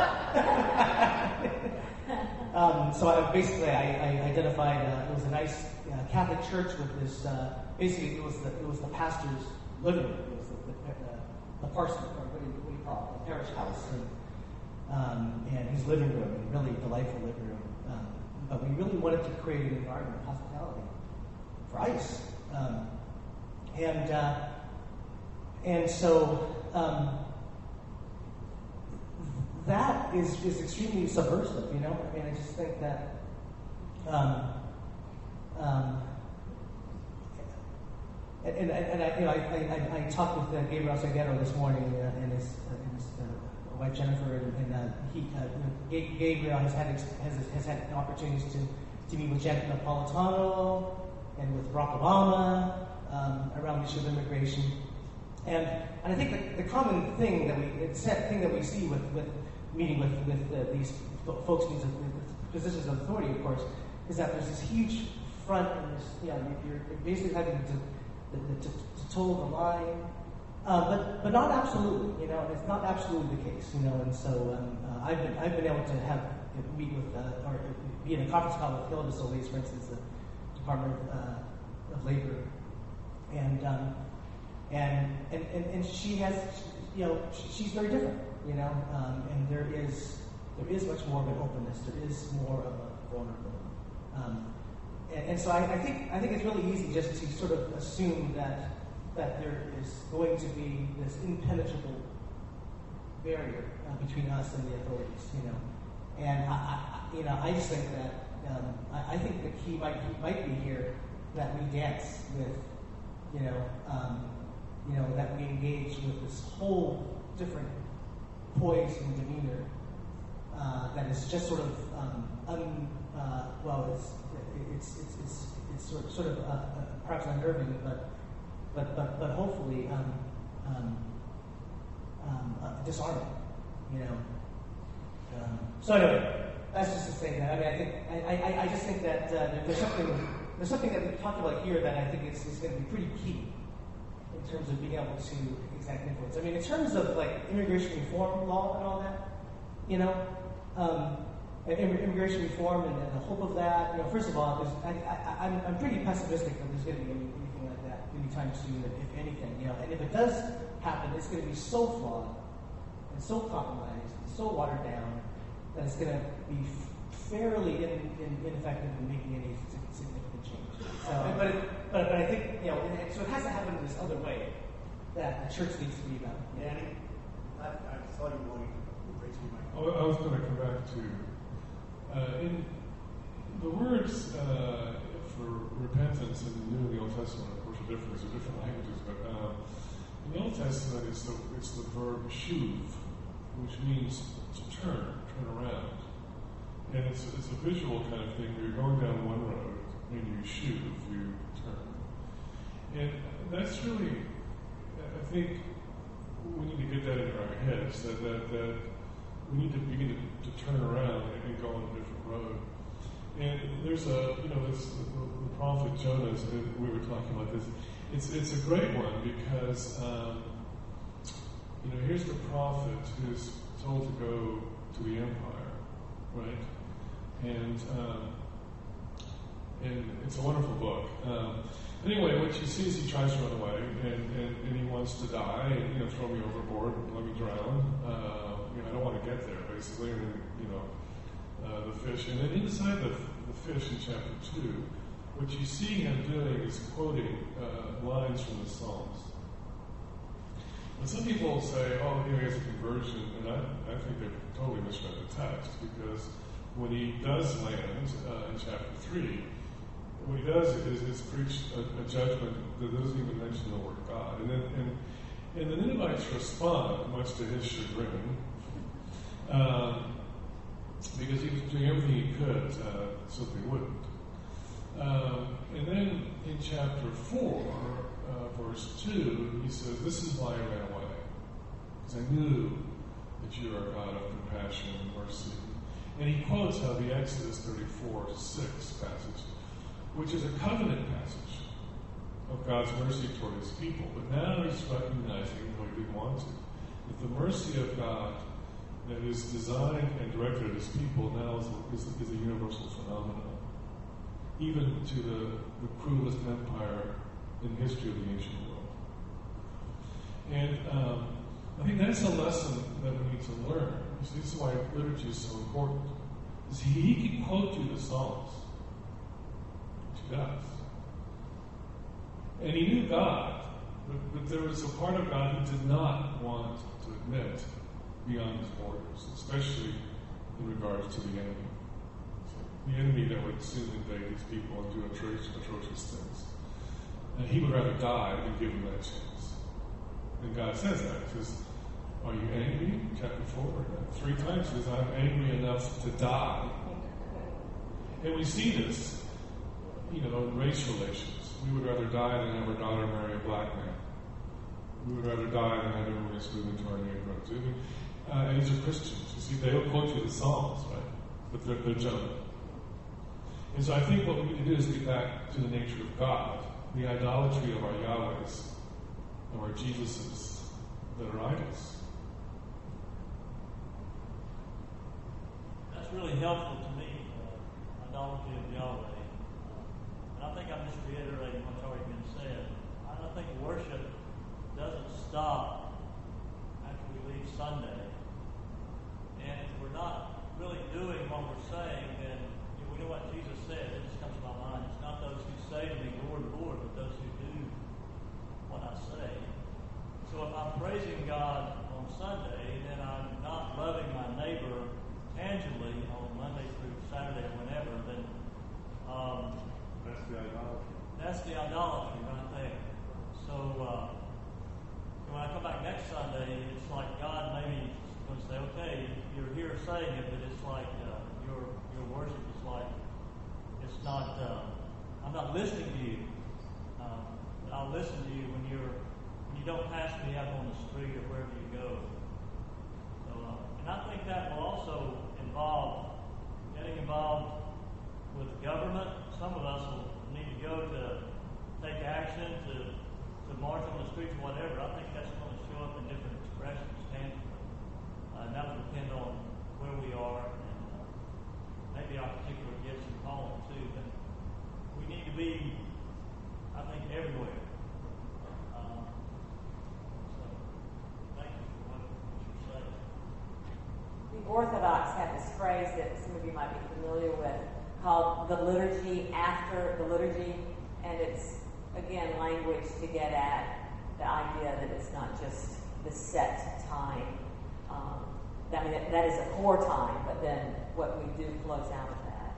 [SPEAKER 1] um, so I, basically, I, I identified uh, it was a nice uh, Catholic church with this. Uh, basically, it was the it was the pastor's living room. It was the the, the, the parson, or what do you, what do you call it, the parish house, and, um, and his living room, and really delightful living room. Um, but we really wanted to create an environment of hospitality for ICE, um, and. Uh, And so um, that is, is extremely subversive, you know? I mean, I just think that um, um, and, and, and I, you know, I, I, I talked with uh, Gabriel Salguero this morning uh, and his, uh, and his uh, wife Jennifer, and, and uh, he, uh, you know, Gabriel has had has, has had opportunities to, to meet with Janet Napolitano and with Barack Obama um, around the issue of immigration. And, and I think the, the common thing that we, it's that thing that we see with, with meeting with, with uh, these folks in these uh, positions of authority, of course, is that there's this huge front, and this, you know, you're basically having to, to, to, to toe the line, uh, but but not absolutely, you know, and it's not absolutely the case, you know. And so um, uh, I've been I've been able to have meet with uh, or be in a conference call with Hilda Solis, for instance, the Department of, uh, of Labor, and. Um, And, and, and, and she has, you know, she's very different, you know, um, and there is there is much more of an openness. There is more of a vulnerability, um, and, and so I, I think I think it's really easy just to sort of assume that that there is going to be this impenetrable barrier uh, between us and the authorities, you know, and I, I you know I just think that um, I, I think the key might might be here that we dance with, you know. Um, You know, that we engage with this whole different poise and demeanor uh, that is just sort of um, un, uh, well, it's it's it's it's it's sort sort of uh, uh, perhaps unnerving, but but but but hopefully um, um, um, uh, disarming. You know. Um, so anyway, that's just to say that. I mean, I think I, I, I just think that uh, there's something there's something that we've talked about here that I think is, is going to be pretty key in terms of being able to exact influence. I mean, in terms of like immigration reform law and all that, you know, um, and immigration reform and, and the hope of that. You know, first of all, there's, I, I, I'm, I'm pretty pessimistic that there's going to be any, anything like that anytime soon, if anything. You know, and if it does happen, it's going to be so flawed and so compromised and so watered down that it's going to be fairly in, in, ineffective in making any significant change. So, but, it, but but I think you know, and, and so it has to happen in this other way that the church needs to be about.
[SPEAKER 2] Danny, I, I saw you wanting to raise your mic.
[SPEAKER 3] Oh, I was going to come back to uh, in the words uh, for repentance in the New and the Old Testament. Of course, are different. These are different languages, but uh, in the Old Testament, it's the it's the verb shuv, which means to turn, turn around, and it's it's a visual kind of thing. Where you're going down one road and you shuv, you turn, and that's really, I think, we need to get that into our heads that that, that we need to begin to, to turn around and, and go on a different road. And there's a, you know, this, the, the prophet Jonah, we were talking about this. It's it's a great one because, um, you know, here's the prophet who's told to go to the empire, right? And um, and it's a wonderful book. Um, anyway, what he sees, he tries to run away, and, and, and he wants to die, and, you know, throw me overboard, let me drown. Uh, you know, I don't want to get there, basically, and then, you know, uh, the fish. And then inside the, the fish in chapter two, what you see him doing is quoting uh, lines from the Psalms. And some people say, oh, here he has a conversion, and I, I think they've totally misread the text, because when he does land uh, in chapter three, what he does is, is preach a, a judgment that doesn't even mention the word God. And then and, and the Ninevites respond, much to his chagrin, um, because he was doing everything he could uh, so they wouldn't. Um, and then in chapter four, uh, verse two, he says, this is why I ran away, because I knew that you are a God of compassion and mercy. And he quotes how the Exodus thirty-four six passage, which is a covenant passage of God's mercy toward his people. But now he's recognizing, though he didn't want to, that the mercy of God that is designed and directed at his people now is a, is a, is a universal phenomenon, even to the, the cruelest empire in the history of the ancient world. And um, I think that's a lesson that we need to learn. You see, this is why liturgy is so important. Is he, he can quote you the Psalms, which he does. And he knew God, but, but there was a part of God he did not want to admit beyond his borders, especially in regards to the enemy. So the enemy that would soon invade his people and do atrocious, atrocious things. And he would rather die than give him that chance. And God says that. He says, are you angry? Chapter four, three times says, I'm angry enough to die. And we see this, you know, in race relations. We would rather die than have our daughter marry a black man. We would rather die than have immigrants move into our neighborhoods. Even, uh, and these are Christians. You see, they'll quote you the Psalms, right? But they're, they're jumping. And so I think what we need to do is get back to the nature of God, the idolatry of our Yahwehs, of our Jesuses that are idols.
[SPEAKER 9] That's really helpful to me, uh, idolatry of Yahweh. Uh, and I think I'm just reiterating what's already been said. I don't think worship doesn't stop after we leave Sunday. And if we're not really doing what we're saying, then you know, we know what Jesus said. It just comes to my mind. It's not those who say to me, Lord, Lord, but those who do what I say. So if I'm praising God on Sunday, then I'm not loving my neighbor tangibly on Monday through Saturday or whenever, then um,
[SPEAKER 7] That's the idolatry.
[SPEAKER 9] That's the idolatry right there. So uh, when I come back next Sunday, it's like God maybe is going to say, okay, you're here saying it, but it's like uh, your your worship is like, it's not, uh, I I'm not listening to you. Um, but I'll listen to you when you're when you don't pass me up on the street or wherever you go. So, uh, and I think that will also involve getting involved with government. Some of us will need to go to take action, to to march on the streets, whatever. I think that's going to show up in different expressions, tangibly. Uh, and that will depend on where we are and uh, maybe our particular gifts and calling too. But we need to be, I think, everywhere. Um, so, thank you for what, what you say.
[SPEAKER 4] The Orthodox have this phrase that some of you might be familiar with called the liturgy after the liturgy, and it's, again, language to get at the idea that it's not just the set time. Um, I mean, that, that is a core time, but then what we do flows out of that.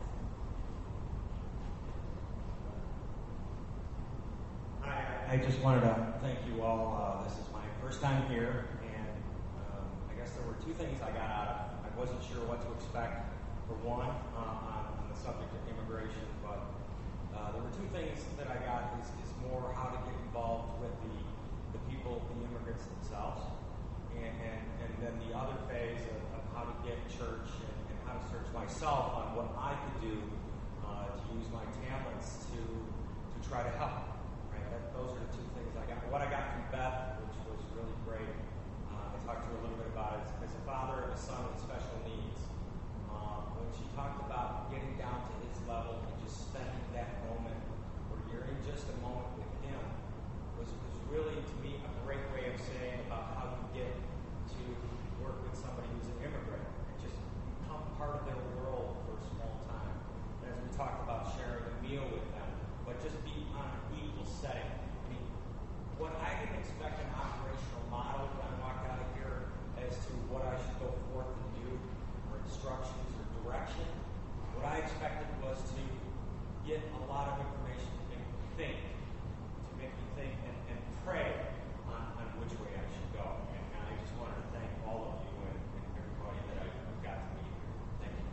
[SPEAKER 10] I, I just wanted to thank you all. Uh, this is my first time here, and um, I guess there were two things I got out of it. I wasn't sure what to expect, for one, uh, on, on the subject of immigration, but uh, there were two things that I got is, is more how to get involved with the, the people, the immigrants themselves, and, and, and then the other phase of, of how to get church and, and how to search myself on what I could do uh, to use my talents to to try to help. Right? That, those are the two things I got. What I got from Beth, which was really great, uh, I talked to her a little bit about it, as a father of a son with special needs. Uh, when she talked about getting down to his level and just spending that moment where you're in just a moment with him was, was really, to me, a great way of saying about how you get to work with somebody who's an immigrant and just become part of their world for a small time. And as we talked about sharing a meal with them, but just be on an equal setting. I mean, what I didn't expect an operational model when I walked out of here as to what I should go forth and do, or instructions or direction, what I expected was to get a lot of information to make me think, to make me think and, and pray on, on which way I should go. And, and I just wanted to thank all of you and, and everybody that I've got to meet here. Thank you.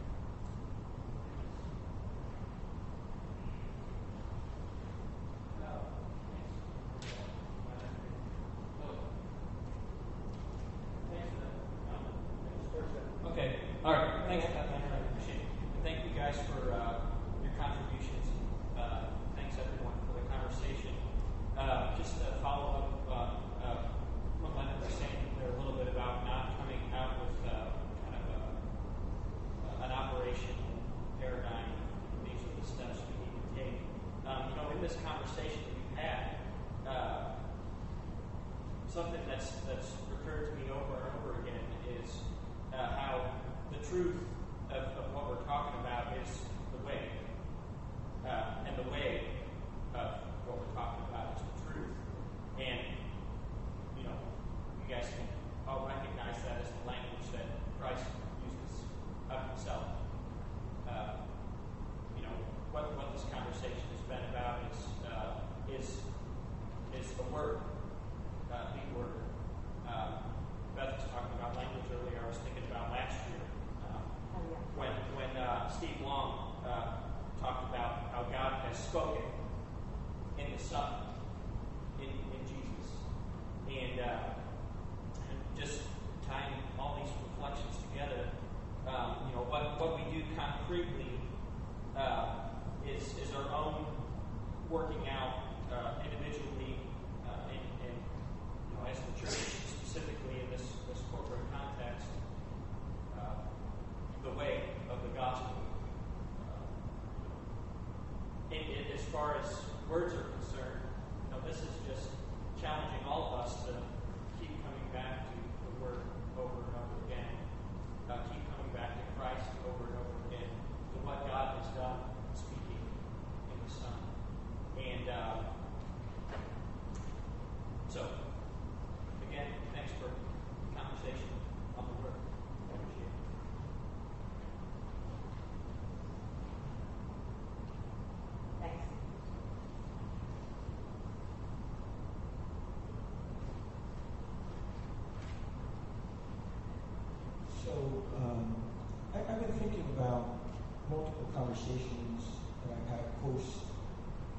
[SPEAKER 11] Okay. All right. Thanks, Kathleen. I appreciate it. And thank you guys for uh, your contributions. Uh, thanks, everyone, for the conversation. Uh, just a follow up on uh, what Leonard was saying there a little bit about not coming out with uh, kind of a, uh, an operational paradigm. These are the steps we need to take. Um, you know, in this conversation that we've had, uh, something that's that's recurred to me over and over again is uh, how the truth of, of what we're talking about is the way, uh, and the way of what we're talking about is the truth. And you know, you guys can all recognize that as the language that Christ uses of Himself. Uh, you know, what what this conversation has been about is uh, is is the Word. Uh, the word. Uh, Beth was talking about language earlier. I was thinking about last year uh,
[SPEAKER 4] Oh, yeah.
[SPEAKER 11] when when uh, Steve Long uh, talked about how God has spoken in the Son, in, in Jesus, and, uh, and just tying all these reflections together. Um, you know, what what we do concretely uh, is is our own working out uh, individually uh, and, and as the church, specifically in this, this corporate context, uh, the way of the gospel. Uh, and, and as far as words are concerned, you know, this is just challenging all of us to keep coming back to the Word over and over again, uh, keep coming back to Christ over and over again, to what God has done speaking in the Son. And uh, so, again, thanks for the conversation on the Word. I appreciate it.
[SPEAKER 4] Thanks.
[SPEAKER 12] So, um, I, I've been thinking about multiple conversations that I've had post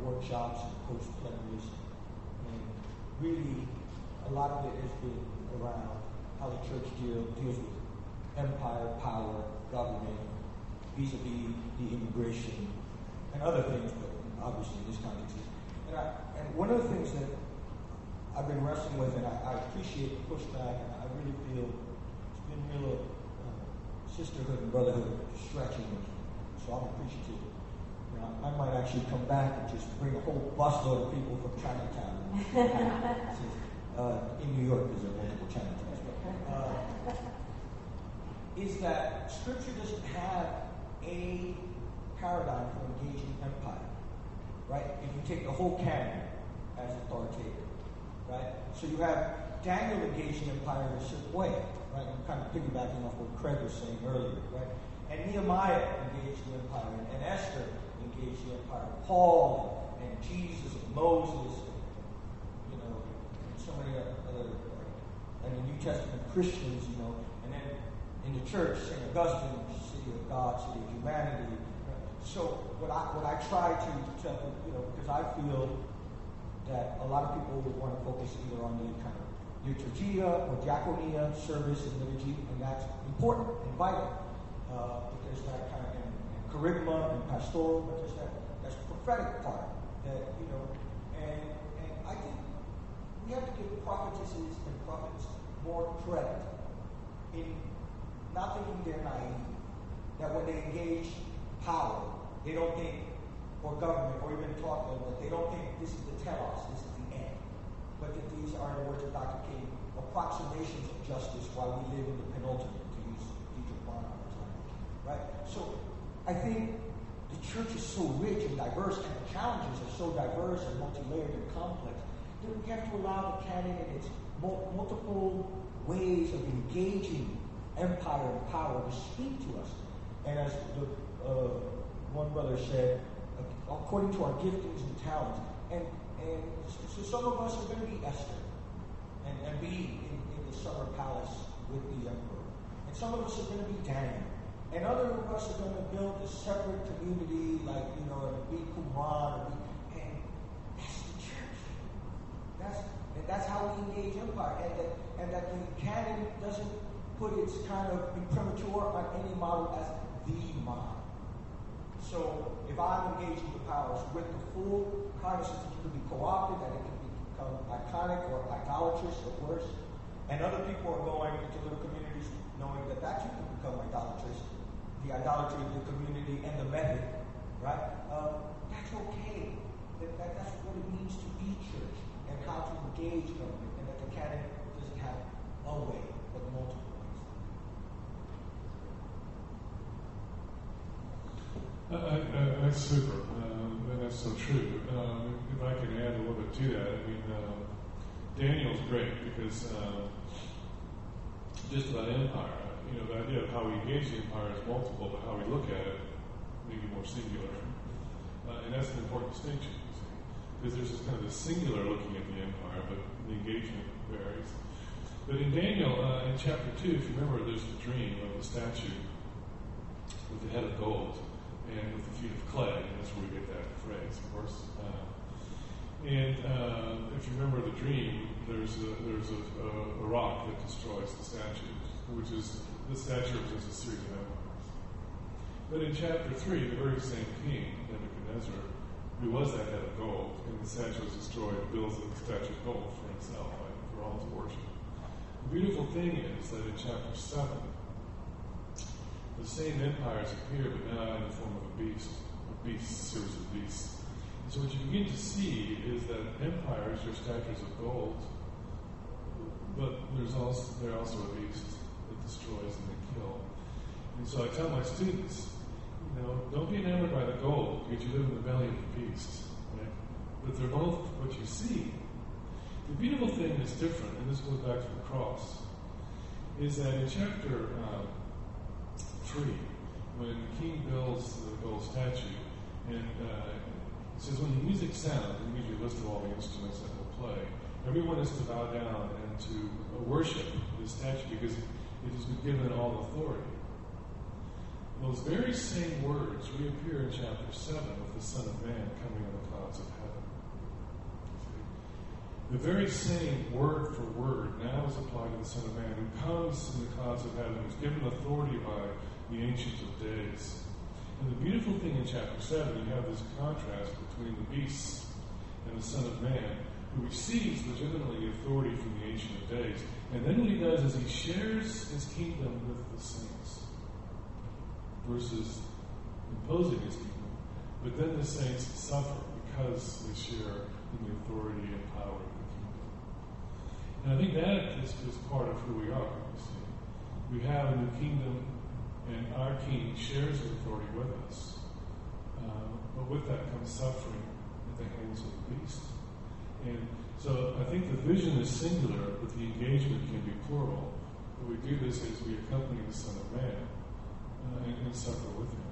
[SPEAKER 12] workshops and post plenaries, and really a lot of it has been around how the church deal, deals with empire, power, government, vis-a-vis the immigration, and other things, but obviously in this context. And, I, and one of the things that I've been wrestling with, and I, I appreciate the pushback, and I really feel it's been real uh, sisterhood and brotherhood stretching me. So I'm appreciative. You know, I might actually come back and just bring a whole busload of people from Chinatown. uh, in New York, because there are multiple Chinatowns. Uh, is that Scripture doesn't have a paradigm for engaging empire, right? If you take the whole canon as authoritative, right? So you have Daniel engaging empire in a certain way, right? I'm kind of piggybacking off what Craig was saying earlier, right? And Nehemiah engaged the empire, and, and Esther engaged the empire. Paul and, and Jesus and Moses, and, you know, and so many other, uh, and the New Testament Christians, you know, and then in the church, Saint Augustine, city of God, city of humanity. So what I what I try to tell, you know, because I feel that a lot of people would want to focus either on the kind of liturgia or diaconia, service and liturgy, and that's important and vital. Uh, but there's that kind of and, and charisma and pastoral, but there's that that's prophetic part that, you know, and and I think we have to give prophetesses and prophets more credit in not thinking they're naive, that when they engage power, they don't think, or government, or even talk to them, that they don't think this is the telos, this is the end, but that these are, in the words of Doctor King, approximations of justice while we live in the penultimate, to use Dietrich Bonhoeffer's language, right? So I think the church is so rich and diverse, and the challenges are so diverse and multi-layered and complex, that we have to allow the canon in its mul- multiple ways of engaging empire and power to speak to us. And as the uh, one brother said, uh, according to our giftings and talents, and and so some of us are going to be Esther and, and be in, in the summer palace with the emperor, and some of us are going to be Daniel, and other of us are going to build a separate community, like, you know, and be Qumran, or be, and that's the church. That's and that's how we engage empire, and that and that the canon doesn't put its kind of imprimatur on any model as the model. So if I'm engaging the powers with the full cognizance that it could be co-opted, that it can become iconic or idolatrous or worse, and other people are going into little communities knowing that that too can become idolatrous, the idolatry of the community and the method, right? Uh, that's okay. That, that, that's what it means to be church and how to engage government, and that the canon doesn't have a way, but multiple.
[SPEAKER 3] Uh, uh, that's super, um, and that's so true. Um, if I can add a little bit to that, I mean, uh, Daniel's great because uh, just about empire, you know, the idea of how we engage the empire is multiple, but how we look at it may be more singular. Uh, and that's an important distinction, you see, because there's this kind of a singular looking at the empire, but the engagement varies. But in Daniel, uh, in chapter two, if you remember, there's the dream of the statue with the head of gold and with the feet of clay, and that's where we get that phrase, of course. Uh, and uh, if you remember the dream, there's a, there's a, a, a rock that destroys the statue, which is, the statue represents a series of empires. But in chapter three, the very same king, Nebuchadnezzar, who was that head of gold, and the statue was destroyed, builds a statue of gold for himself, right, for all to worship. The beautiful thing is that in chapter seven, the same empires appear, but now in the form of a beast, a beast, series of beasts. And so what you begin to see is that empires are statues of gold, but there's also they're also a beast that destroys and they kill. And so I tell my students, you know, don't be enamored by the gold, because you live in the belly of the beast, right? But they're both what you see. The beautiful thing that's different, and this goes back to the cross, is that in chapter um, three, when the king builds the gold statue, and uh, it says when the music sounds, and it gives you a list of all the instruments that will play, everyone is to bow down and to uh, worship the statue because it has been given all authority. Those very same words reappear in chapter seven with the Son of Man coming on the clouds of heaven. the very same word for word now is applied to the Son of Man, who comes in the clouds of heaven, who's given authority by the Ancient of Days. And the beautiful thing in chapter seven, you have this contrast between the beasts and the Son of Man, who receives legitimately the authority from the Ancient of Days. And then what he does is he shares his kingdom with the saints, versus imposing his kingdom. But then the saints suffer because they share in the authority and power of the kingdom. And I think that is, is part of who we are, you see. We have a new kingdom, and our king shares his authority with us. Uh, but with that comes suffering at the hands of the beast. And so I think the vision is singular, but the engagement can be plural. But we do this as we accompany the Son of Man uh, and, and suffer with him.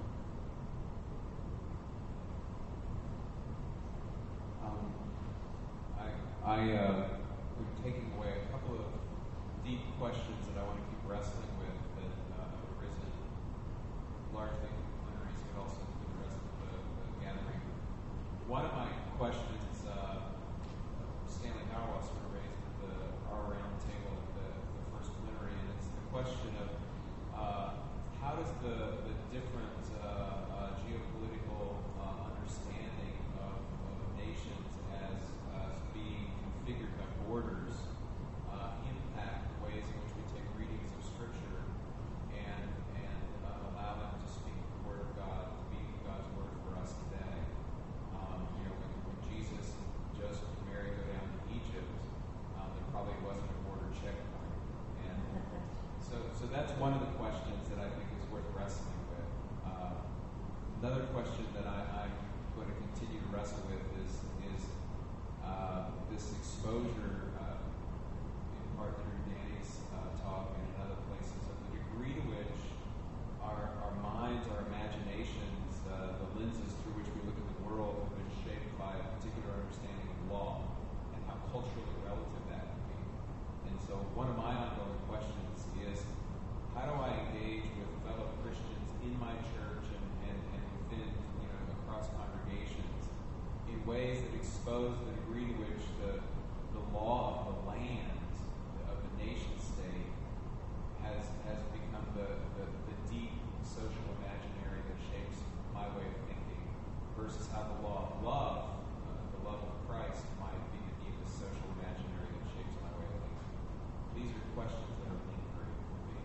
[SPEAKER 5] Um, I, I uh, am taking away a couple of deep questions that I want to keep wrestling with that uh, have arisen largely in plenaries, but also through the rest of the, the gathering. One of my questions, uh, Stanley Hauerwas sort of raised at the our round table at the, the first plenary, and it's the question of uh, how does the, the different uh, uh, geopolitical uh, understanding of, of nations as, as being configured by borders uh, impact the ways in which we take readings of Scripture and and uh, allow them to speak the Word of God, to be God's Word for us today. Um, you know, when, when Jesus and Joseph and Mary go down to Egypt, um, there probably wasn't a border checkpoint, and so so that's one of the questions that I think is worth wrestling with. Uh, another question that I, I'm going to continue to wrestle with is is uh, this exposure, uh, in part through Danny's uh, talk and in other places, of the degree to which our our minds, our imaginations, uh, the lenses through which we look at the world have been shaped by a particular understanding of law and how culturally relative that can be. And so one of my ongoing questions is, how do I engage with fellow Christians in my church and, and, and within, you know, across congregations in ways that expose the degree to which the, the law of the land, of the nation state, has has become the, the, the deep social imaginary that shapes my way of thinking, versus how the law of love, uh, the love of Christ, might be the deepest social imaginary that shapes my way of thinking. These are questions that are lingering for me.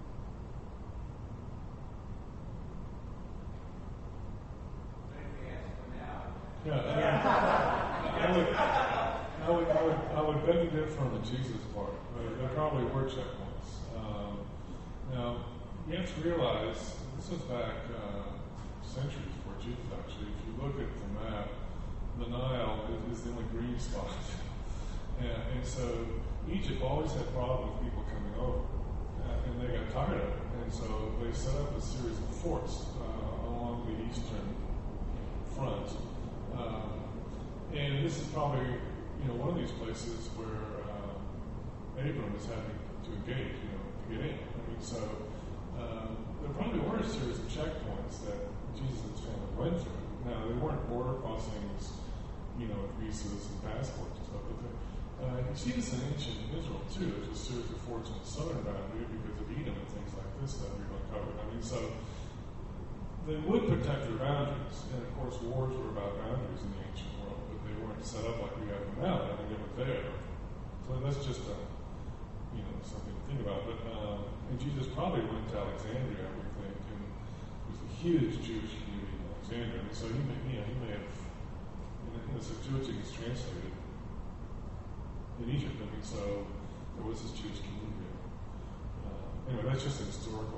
[SPEAKER 3] Yeah, I, I, would, I, would, I, would, I would beg to differ on the Jesus part. But there probably were checkpoints. Um, now, you have to realize, this was back uh, centuries before Jesus, actually. If you look at the map, the Nile is, is the only green spot. and, and so Egypt always had problems with people coming over. Uh, and they got tired of it. And so they set up a series of forts uh, along the eastern front. Um, and this is probably, you know, one of these places where um, Abram is having to engage, you know, to get in. I mean, so um, there probably were a series of checkpoints that Jesus and his family went through. Now, they weren't border crossings, you know, with visas and passports and stuff, but uh, you see this in ancient Israel, too. There's a series of forts on the southern boundary because of Edom and things like this that we've uncovered. I mean, so they would protect their boundaries, and of course wars were about boundaries in the ancient world, but they weren't set up like we have them now. I mean, they were there. So that's just a, you know, something to think about. But um, and Jesus probably went to Alexandria, we think, and there's a huge Jewish community in Alexandria. And so he may, you know, he may have, in the Septuagint is translated in Egypt. I mean, so there was this Jewish community there. Uh, anyway, that's just a historical.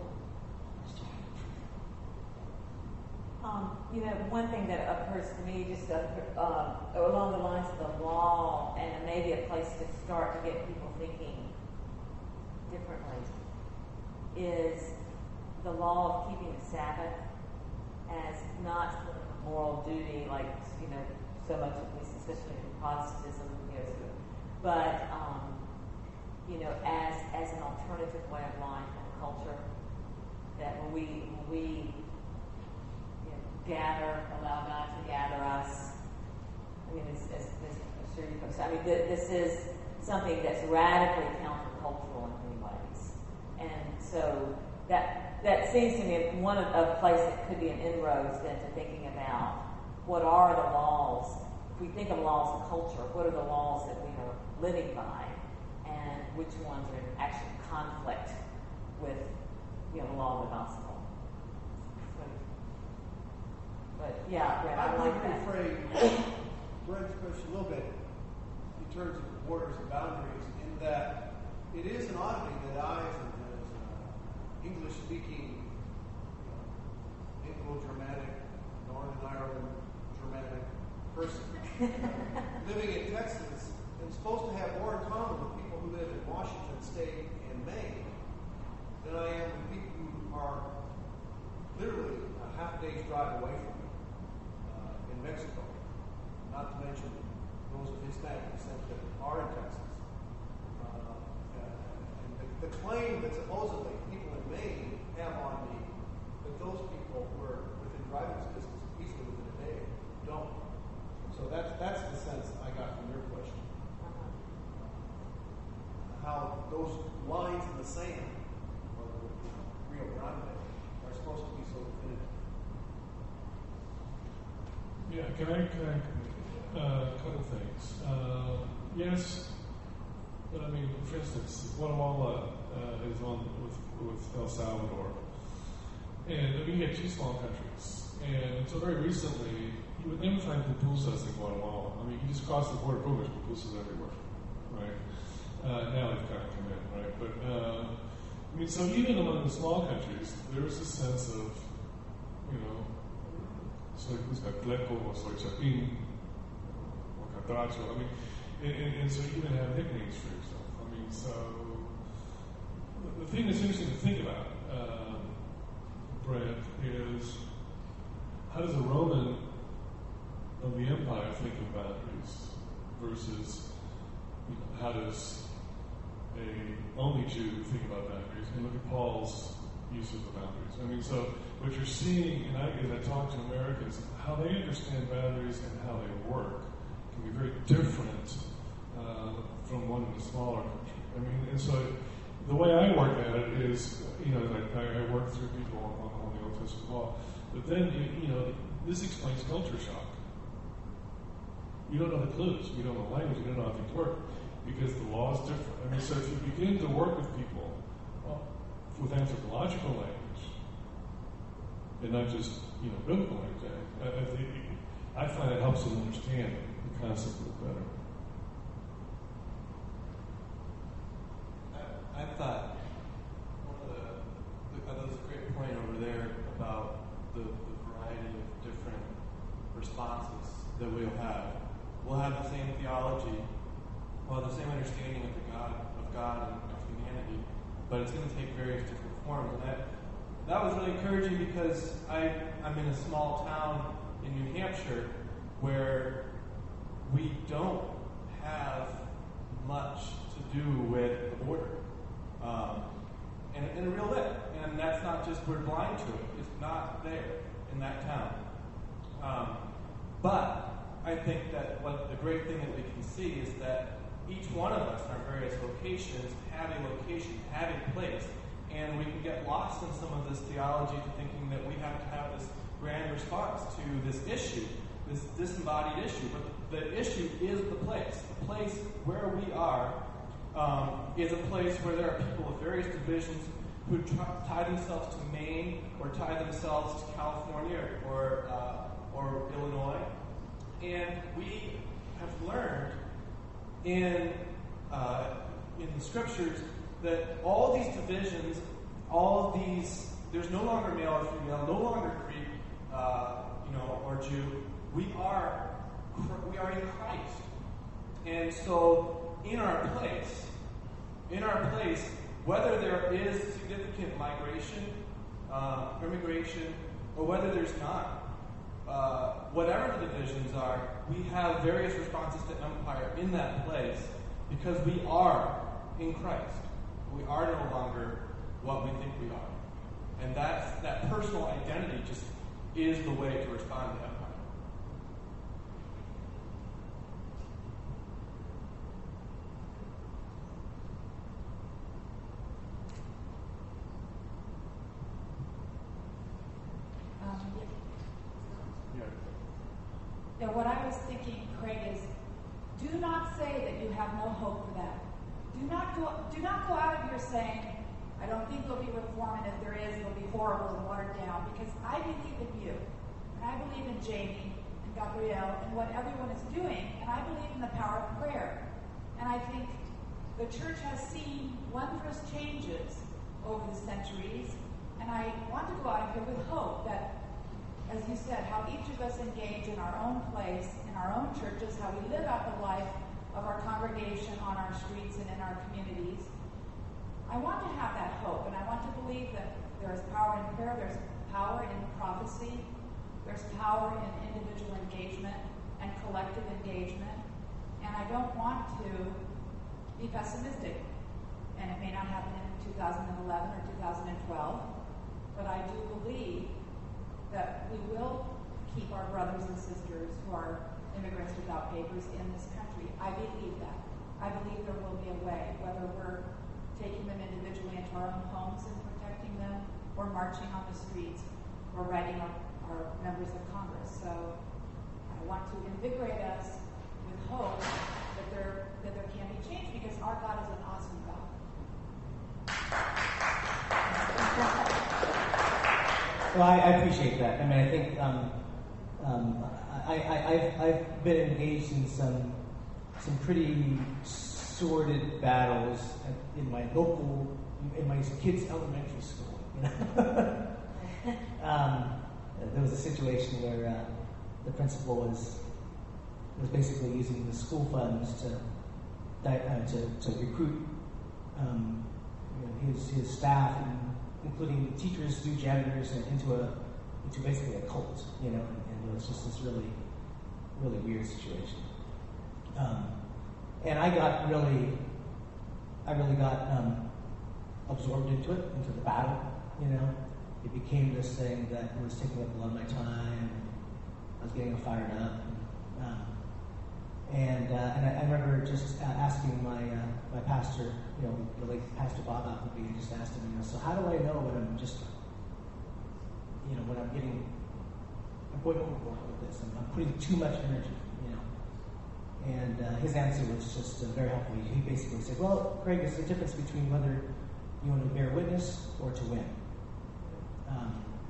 [SPEAKER 4] Um, you know, one thing that occurs to me, just uh, uh, along the lines of the law, and maybe a place to start to get people thinking differently, is the law of keeping the Sabbath as not a moral duty, like, you know, so much of this, especially in Protestantism, you know, sort of, but um, you know, as as an alternative way of life and culture, that when we when we gather, allow God to gather us. I mean, as, as, as sure you can. I mean, th- this is something that's radically countercultural in many ways, and so that that seems to me one of a place that could be an inroads then to thinking about what are the laws. If we think of laws of culture, what are the laws that we are living by, and which ones are in actual conflict with, you know, the law of the gospel. So, but yeah, Brent, I
[SPEAKER 2] I'd
[SPEAKER 4] like
[SPEAKER 2] like to
[SPEAKER 4] that.
[SPEAKER 2] rephrase Brent's question a little bit in terms of borders and boundaries, in that it is an oddity that I, as an English-speaking, you know, Anglo-Germanic, Northern Ireland, Germanic person, living in Texas, am supposed to have more in common with people who live in Washington State and Maine than I am with people who are literally a half day's drive away from me uh, in Mexico. Not to mention those of Hispanic descent that are in Texas. Uh, and the, the claim that supposedly people in Maine have on me that those people who are within driving distance, easily within a day, don't. So that's that's the sense I got from your question. How those lines in the sand, or the you know, Rio Grande, are supposed to be so definitive.
[SPEAKER 3] Yeah, can I, can I, uh, a couple things. Uh, yes, but I mean, for instance, Guatemala uh, is on with, with El Salvador. And I mean, you have two small countries. And until very recently, you would never find pupusas in Guatemala. I mean, you just cross the border, boom, there's pupusas everywhere, right? Uh, now they've kind of come in, right? But, uh, I mean, so even among the small countries, there's a sense of, you know, soy Cuscatleco, or soy Chapin, or Catracho. I mean, and, and, and so you even have nicknames for yourself. I mean, so the, the thing that's interesting to think about, um, Brent, is how does a Roman of the empire think of boundaries versus, you know, how does a only Jew think about boundaries? And look at Paul's use of the boundaries. I mean, so what you're seeing, and I, as I talk to Americans, how they understand boundaries and how they work can be very different uh, from one in a smaller country. I mean, and so the way I work at it is, you know, I, I work through people on, on the Old Testament law, but then, you, you know, this explains culture shock. You don't know the clues, you don't know language, you don't know how things work, because the law is different. I mean, so if you begin to work with people well, with anthropological language, and not just, you know, biblical language, I, I, think, I find it helps them understand the concept a little better.
[SPEAKER 5] I, I thought one of the, the uh, that was a great point over there about the, the variety of different responses that we'll have. We'll have the same theology, we'll have the same understanding of the God of God and of humanity, but it's going to take various different forms. And that that was really encouraging because I I'm in a small town in New Hampshire where we don't have much to do with the border, um, in, in a real way. And that's not just we're blind to it; it's not there in that town. Um, but I think that what the great thing that we can see is that each one of us in our various locations have a location, have a place, and we can get lost in some of this theology to thinking that we have to have this grand response to this issue, this disembodied issue. But the issue is the place. The place where we are um, is a place where there are people of various divisions who t- tie themselves to Maine or tie themselves to California or uh, or Illinois. And we have learned in uh, in the scriptures that all these divisions, all of these, there's no longer male or female, no longer Greek, uh, you know, or Jew. We are we are in Christ, and so in our place, in our place, whether there is significant migration, uh, immigration, or whether there's not. Uh, whatever the divisions are, we have various responses to empire in that place because we are in Christ. We are no longer what we think we are. And that's, that personal identity just is the way to respond to empire.
[SPEAKER 13] know, what I was thinking, Craig, is do not say that you have no hope for that. Do not go, do not go out of here saying, I don't think there'll be reform, and if there is, it'll be horrible and watered down, because I believe in you, and I believe in Jamie and Gabrielle and what everyone is doing, and I believe in the power of prayer. And I think the church has seen wondrous changes over the centuries, and I want to go out of here with hope that, as you said, how each of us engage in our own place, in our own churches, how we live out the life of our congregation on our streets and in our communities. I want to have that hope, and I want to believe that there is power in prayer, there's power in prophecy, there's power in individual engagement and collective engagement, and I don't want to be pessimistic, and it may not happen in two thousand eleven or two thousand twelve, but I do believe that we will keep our brothers and sisters who are immigrants without papers in this country. I believe that. I believe there will be a way, whether we're taking them individually into our own homes and protecting them, or marching on the streets, or writing our, our members of Congress. So I want to invigorate us with hope that there, that there can be change, because our God is an awesome God.
[SPEAKER 12] Well, I, I appreciate that. I mean, I think um, um, I, I, I've, I've been engaged in some some pretty sordid battles at, in my local, in my kids' elementary school. You know? um, there was a situation where uh, the principal was was basically using the school funds to uh, to, to recruit um, you know, his his staff, and including teachers, new janitors, and into a into basically a cult, you know, and, and it was just this really really weird situation. Um, and I got really, I really got um, absorbed into it, into the battle. You know, it became this thing that was taking up a lot of my time. I was getting fired up. And, um, And, uh, and I, I remember just uh, asking my uh, my pastor, you know, the late Pastor Bob Appleby, just asked him, you know, so how do I know when I'm just, you know, when I'm getting, I'm going overboard with this, I'm, I'm putting too much energy, you know. And uh, his answer was just uh, very helpful. He basically said, well, Craig, there's a difference between whether you want to bear witness or to win. Um,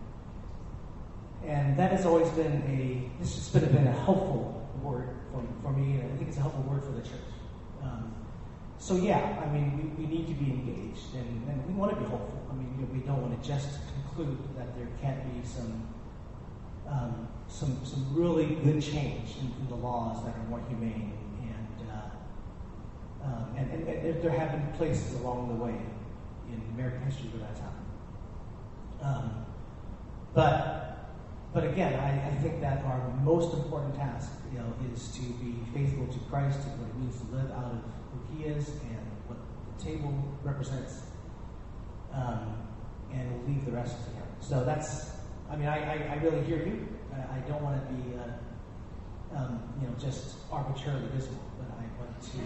[SPEAKER 12] and that has always been a, this has been, been a helpful word for, for me, and I think it's a helpful word for the church. Um, so yeah, I mean, we, we need to be engaged, and, and we want to be hopeful. I mean, you know, we don't want to just conclude that there can't be some um, some some really good change in, in the laws that are more humane, and uh, um, and, and, and there have been places along the way in American history where that's happened. Um, but But again, I, I think that our most important task, you know, is to be faithful to Christ and what it means to live out of who He is and what the table represents, um, and we'll leave the rest to Him. So that's, I mean, I, I, I really hear you. I, I don't want to be, uh, um, you know, just arbitrarily visible, but I want to.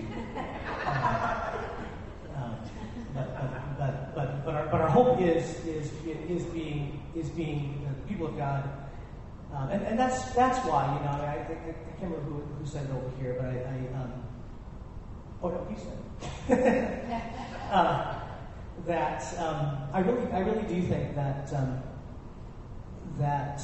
[SPEAKER 12] Um, um, but, but, but, but, but, our, but our hope is is is being is being the people of God. Um, and, and that's that's why, you know, I, I, I can't remember who, who said it over here, but I, I um, oh no, you said it. uh, that um, I really I really do think that um, that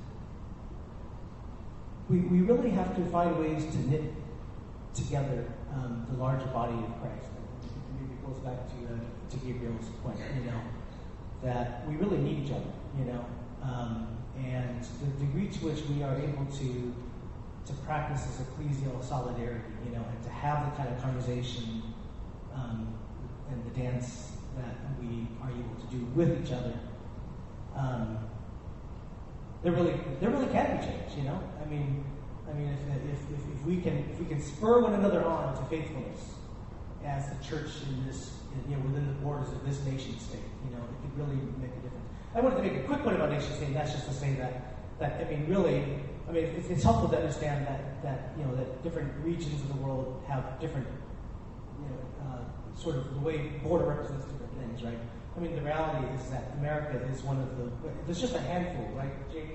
[SPEAKER 12] we we really have to find ways to knit together um, the larger body of Christ. Maybe it goes back to uh, to Gabriel's point, you know, that we really need each other, you know. Um, and the degree to which we are able to to practice this ecclesial solidarity, you know, and to have the kind of conversation um, and the dance that we are able to do with each other, um, there really there really can be change, you know. I mean, I mean, if if, if if we can if we can spur one another on to faithfulness as the church in this, you know, within the borders of this nation state, you know, it could really make a difference. I wanted to make a quick point about nation state. That's just to say that, that I mean, really, I mean, it's, it's helpful to understand that, that you know that different regions of the world have different, you know, uh, sort of the way border represents different things, right? I mean, the reality is that America is one of the. There's just a handful, right, Jake?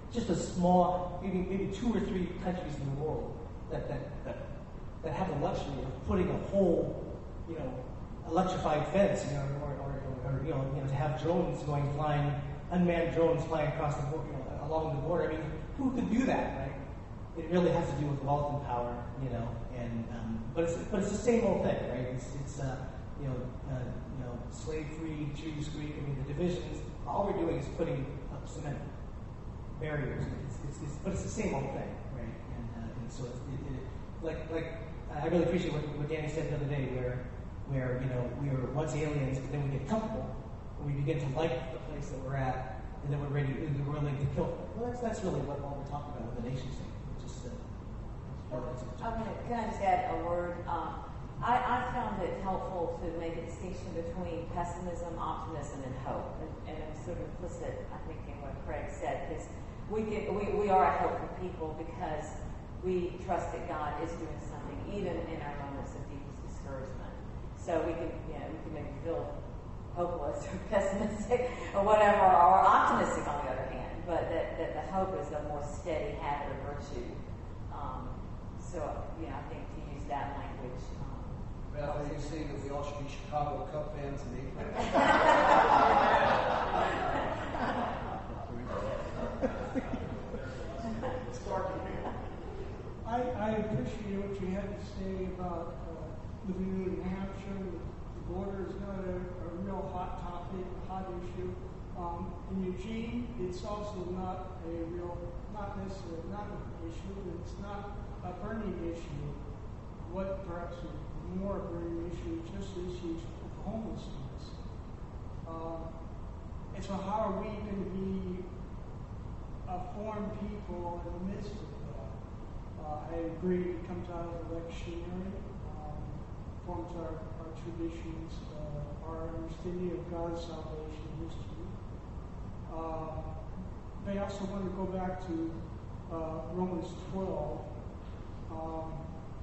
[SPEAKER 1] just a small, maybe maybe two or three countries in the world that that that, that have the luxury of putting a whole, you know, electrified fence, you know, or, or, or, or you know, you know, to have drones going flying, unmanned drones flying across the border, you know, along the border. I mean, who could do that, right? It really has to do with wealth and power, you know, and um, but it's but it's the same old thing, right? It's it's uh, you know uh, you know slave-free, Jews-free. I mean, the divisions. All we're doing is putting up cement barriers. It's, it's, it's, but it's the same old thing, right? And, uh, and so it's, it, it, like like I really appreciate what, what Danny said the other day, where where you know we were once aliens, and then we get comfortable, and we begin to like the place that we're at, and then we're ready, and we're willing to kill. Well, that's that's really what, what we're talking about with the nation state. Just uh,
[SPEAKER 4] I'm gonna, can I just add a word? Um, I, I found it helpful to make a distinction between pessimism, optimism, and hope, and, and I'm sort of implicit, I think, in what Craig said, because we get we, we are a hopeful people because we trust that God is doing something, even in our moments of deepest discouragement. So we can, you know, we can maybe feel hopeless or pessimistic or whatever, or optimistic on the other hand, but that, that the hope is a more steady habit of virtue. Um, so, you know, I think to use that language. Um,
[SPEAKER 2] Beth, are you saying that we all should be Chicago Cub fans in April?
[SPEAKER 14] I, I appreciate what you had to say about uh, living in New Hampshire. The border is not a, a real hot topic, a hot issue. Um, in Eugene, it's also not a real, not necessarily not an issue, but it's not a burning issue. What perhaps is more a burning issue is just issues of homelessness. Um, and so how are we going to be a foreign people in the midst of that? Uh, I agree it comes out of electionary, um, forms our, our traditions, uh, our understanding of God's salvation history. Uh, but I also want to go back to uh, Romans twelve. Um,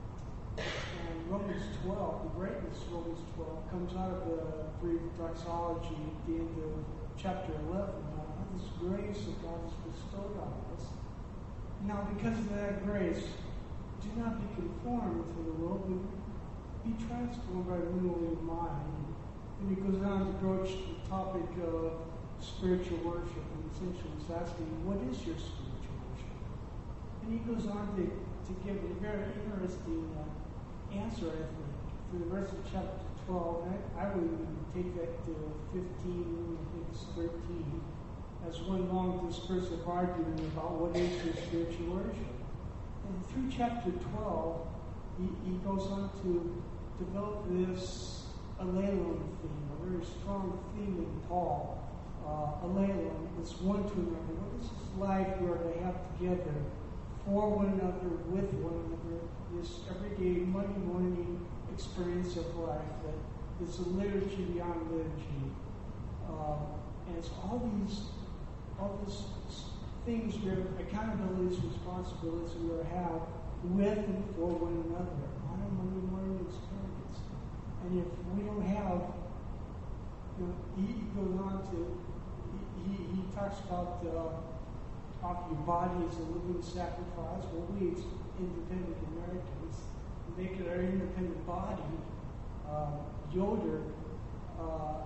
[SPEAKER 14] and Romans twelve, the greatness of Romans twelve, comes out of the Greek doxology at the end of chapter eleven. Now, this grace that God has bestowed on us. Now, because of that grace, do not be conformed to the world, but be transformed by the renewal of mind. And he goes on to broach the topic of spiritual worship, and essentially is asking, what is your spiritual worship? And he goes on to, to give a very interesting uh, answer, I think, for the rest of chapter twelve. I, I would even take that to fifteen, I think it's thirteen, as one long discursive argument about what is your spiritual worship. And through chapter twelve, he, he goes on to develop this Alleluia theme, a very strong theme in Paul. Uh, Alleluia is one to another. What is this life we are to have together for one another, with one another? This everyday Monday morning experience of life that is a liturgy beyond liturgy. Uh, and it's all these all these things, we have accountabilities, responsibilities we are to have with and for one another on a Monday morning experience. And if we don't have, you know, he goes on to, he, he, he talks about uh, offer your body as a living sacrifice. Well, we as independent Americans make it our independent body. Uh, Yoder uh,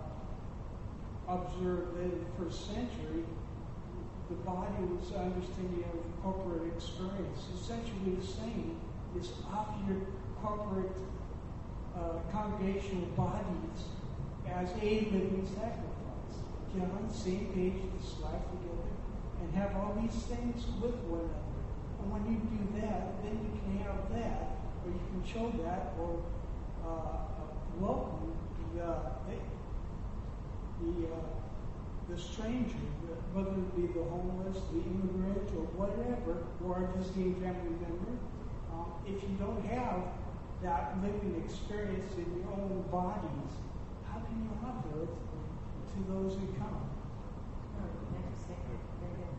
[SPEAKER 14] observed that in the first century, the body was understanding of corporate experience. Essentially the same is offer your corporate uh, congregational bodies as a living sacrifice. Get on the same page of this life together and have all these things with one another. And when you do that, then you can have that, or you can show that, or uh, welcome the, uh, the, uh, the stranger, whether it be the homeless, the immigrant, or whatever, or a visiting family member. Um, if you don't have that living experience in your own bodies, how can you offer it to those who come?
[SPEAKER 4] Oh, interesting. Very good.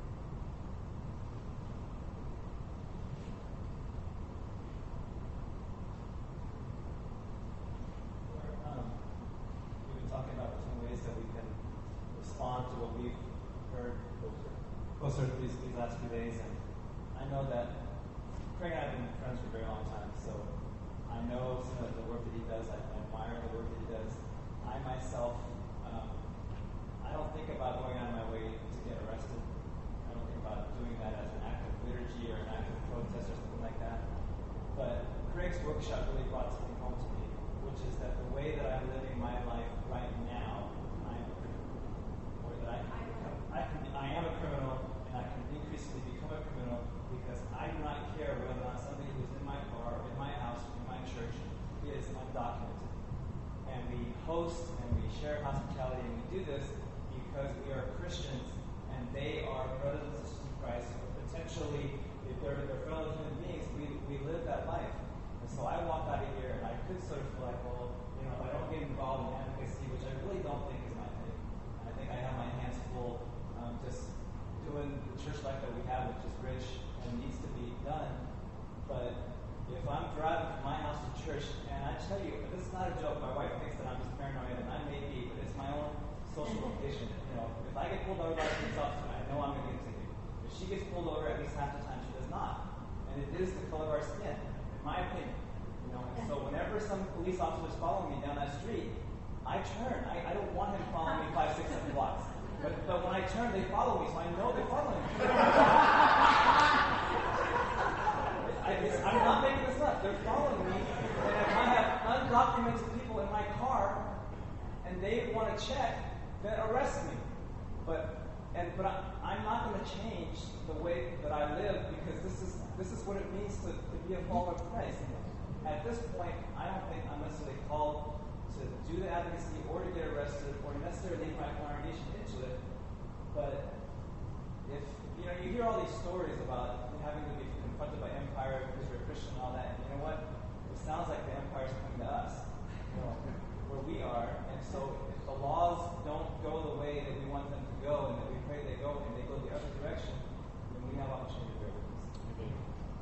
[SPEAKER 15] Um, we've been talking about some ways that we can respond to what we've heard. Oh, sir, please, please ask me Sundays, and I know that Craig and I have been friends for a very long time, so I know some of the work that he does. I admire the work that he does. I myself, um, I don't think about going out of my way to get arrested. I don't think about doing that as an act of liturgy or an act of protest or something like that. But Craig's workshop really brought something home to me, which is that the way that I'm living my life right now, I'm a criminal. Or that I can become, I, can, I am a criminal, and I can increasingly become a criminal because I do not care whether or not somebody who's in my car, or in my house, or in my church is undocumented. And we host and we share hospitality, and we do this because we are Christians, and they are brothers and sisters in Christ, or potentially, if they're, they're fellow human beings, we, we live that life. And so I walk out of here, and I could sort of feel like, well, you know, if I don't get involved in advocacy, which I really don't think is my thing, I think I have my hands full um, just doing the church life that we have, which is rich and needs to be done. But if I'm driving from my house to church, and I tell you, this is not a joke, my wife thinks that I'm just paranoid, and I may be, but it's my own social vocation. You know, if I get pulled over by a police officer, I know I'm going to get ticket. If she gets pulled over, at least half the time she does not. And it is the color of our skin, in my opinion. You know, and so whenever some police officer is following me down that street, I turn. I, I don't want him following me five, six, seven blocks. But, but when I turn, they follow me, so I know they're following me. I, it's, I'm not making this up. They're following me. And if I have undocumented people in my car and they want to check, then arrest me. But and but I, I'm not going to change the way that I live because this is this is what it means to, to be a follower of Christ. At this point, I don't think I'm necessarily called to do the advocacy or to get arrested or necessarily lead my congregation into it. But if you know, you hear all these stories about having to be confronted by empire because you're a Christian and all that. And you know what? It sounds like the empire's coming to us, you know, where we are. And so if the laws don't go the way that we want them to go, and that we pray they go, and they go the other direction, then we have opportunity to bear witness.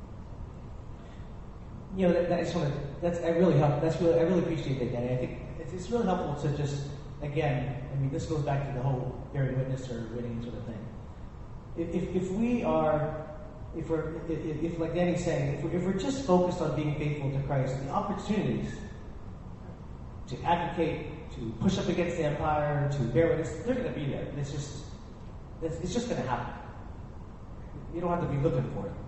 [SPEAKER 12] You know, that, that I just want to, that's, I really help, that's really, I really appreciate that, Danny. I think it's, it's really helpful to just, again, I mean, this goes back to the whole bearing witness or winning sort of thing. If, if, if we are, if we're, if, if like Danny's saying, if we're, if we're just focused on being faithful to Christ, the opportunities to advocate, to push up against the empire, to bear witness, they're going to be there. It's just, it's, it's just going to happen. You don't have to be looking for it.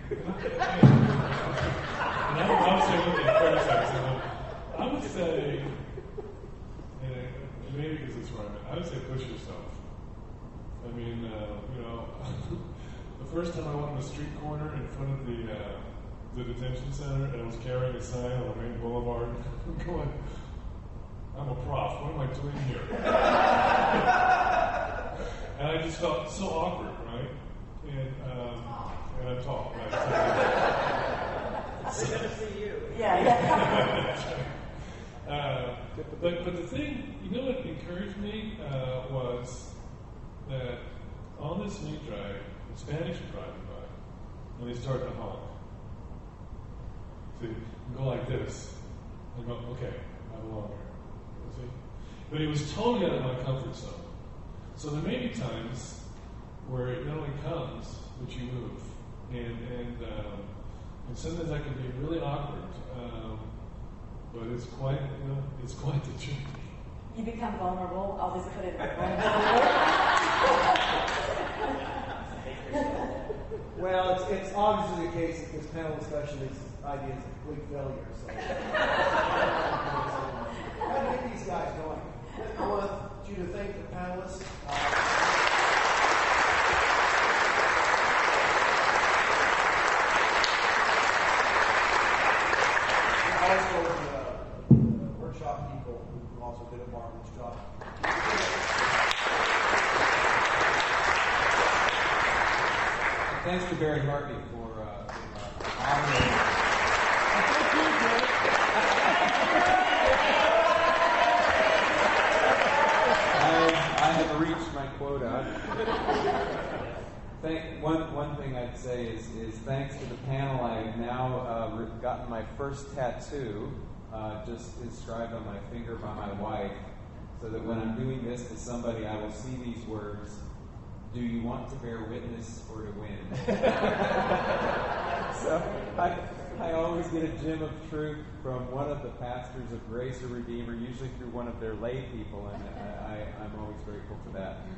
[SPEAKER 3] And I would, I would say one thing, criticize, you know, I would say, and, and maybe because it's where I'm at, I would say push yourself. I mean, uh, you know, the first time I went on the street corner in front of the uh, the detention center, and I was carrying a sign on the main boulevard, I'm going, I'm a prof, what am I doing here? And I just felt so awkward, right? And, um, and I'm tall, right?
[SPEAKER 11] We're going to see you.
[SPEAKER 4] Yeah, yeah.
[SPEAKER 3] uh, but, but the thing, you know what encouraged me uh, was that on this meat drive, the Spanish are driving by, and they start to honk. See, you go like this, and go, okay, I belong here. See? But it was totally out of my comfort zone. So there may be times where it not only comes, but you move. And and um, and sometimes that can be really awkward. Um, but it's quite, you know, it's quite the journey.
[SPEAKER 4] You become vulnerable. I'll just put it in vulnerable.
[SPEAKER 2] Well, it's, it's obviously the case that this panel discussion is idea is a complete failure. So, how to get these guys going? I want you to thank the panelists. Uh, also the, the workshop people who also did a marvelous job.
[SPEAKER 5] Thanks to Barry Hartley for uh, honoring. I, I have reached my quota. Thank, one, one thing I'd say is, is thanks to the panel, I've now uh, re- gotten my first tattoo, uh, just inscribed on my finger by my wife, so that when I'm doing this to somebody, I will see these words,
[SPEAKER 16] do you want to bear witness or to win? So I, I always get a gem of truth from one of the pastors of Grace or Redeemer, usually through one of their lay people, and I, I, I'm always grateful for that.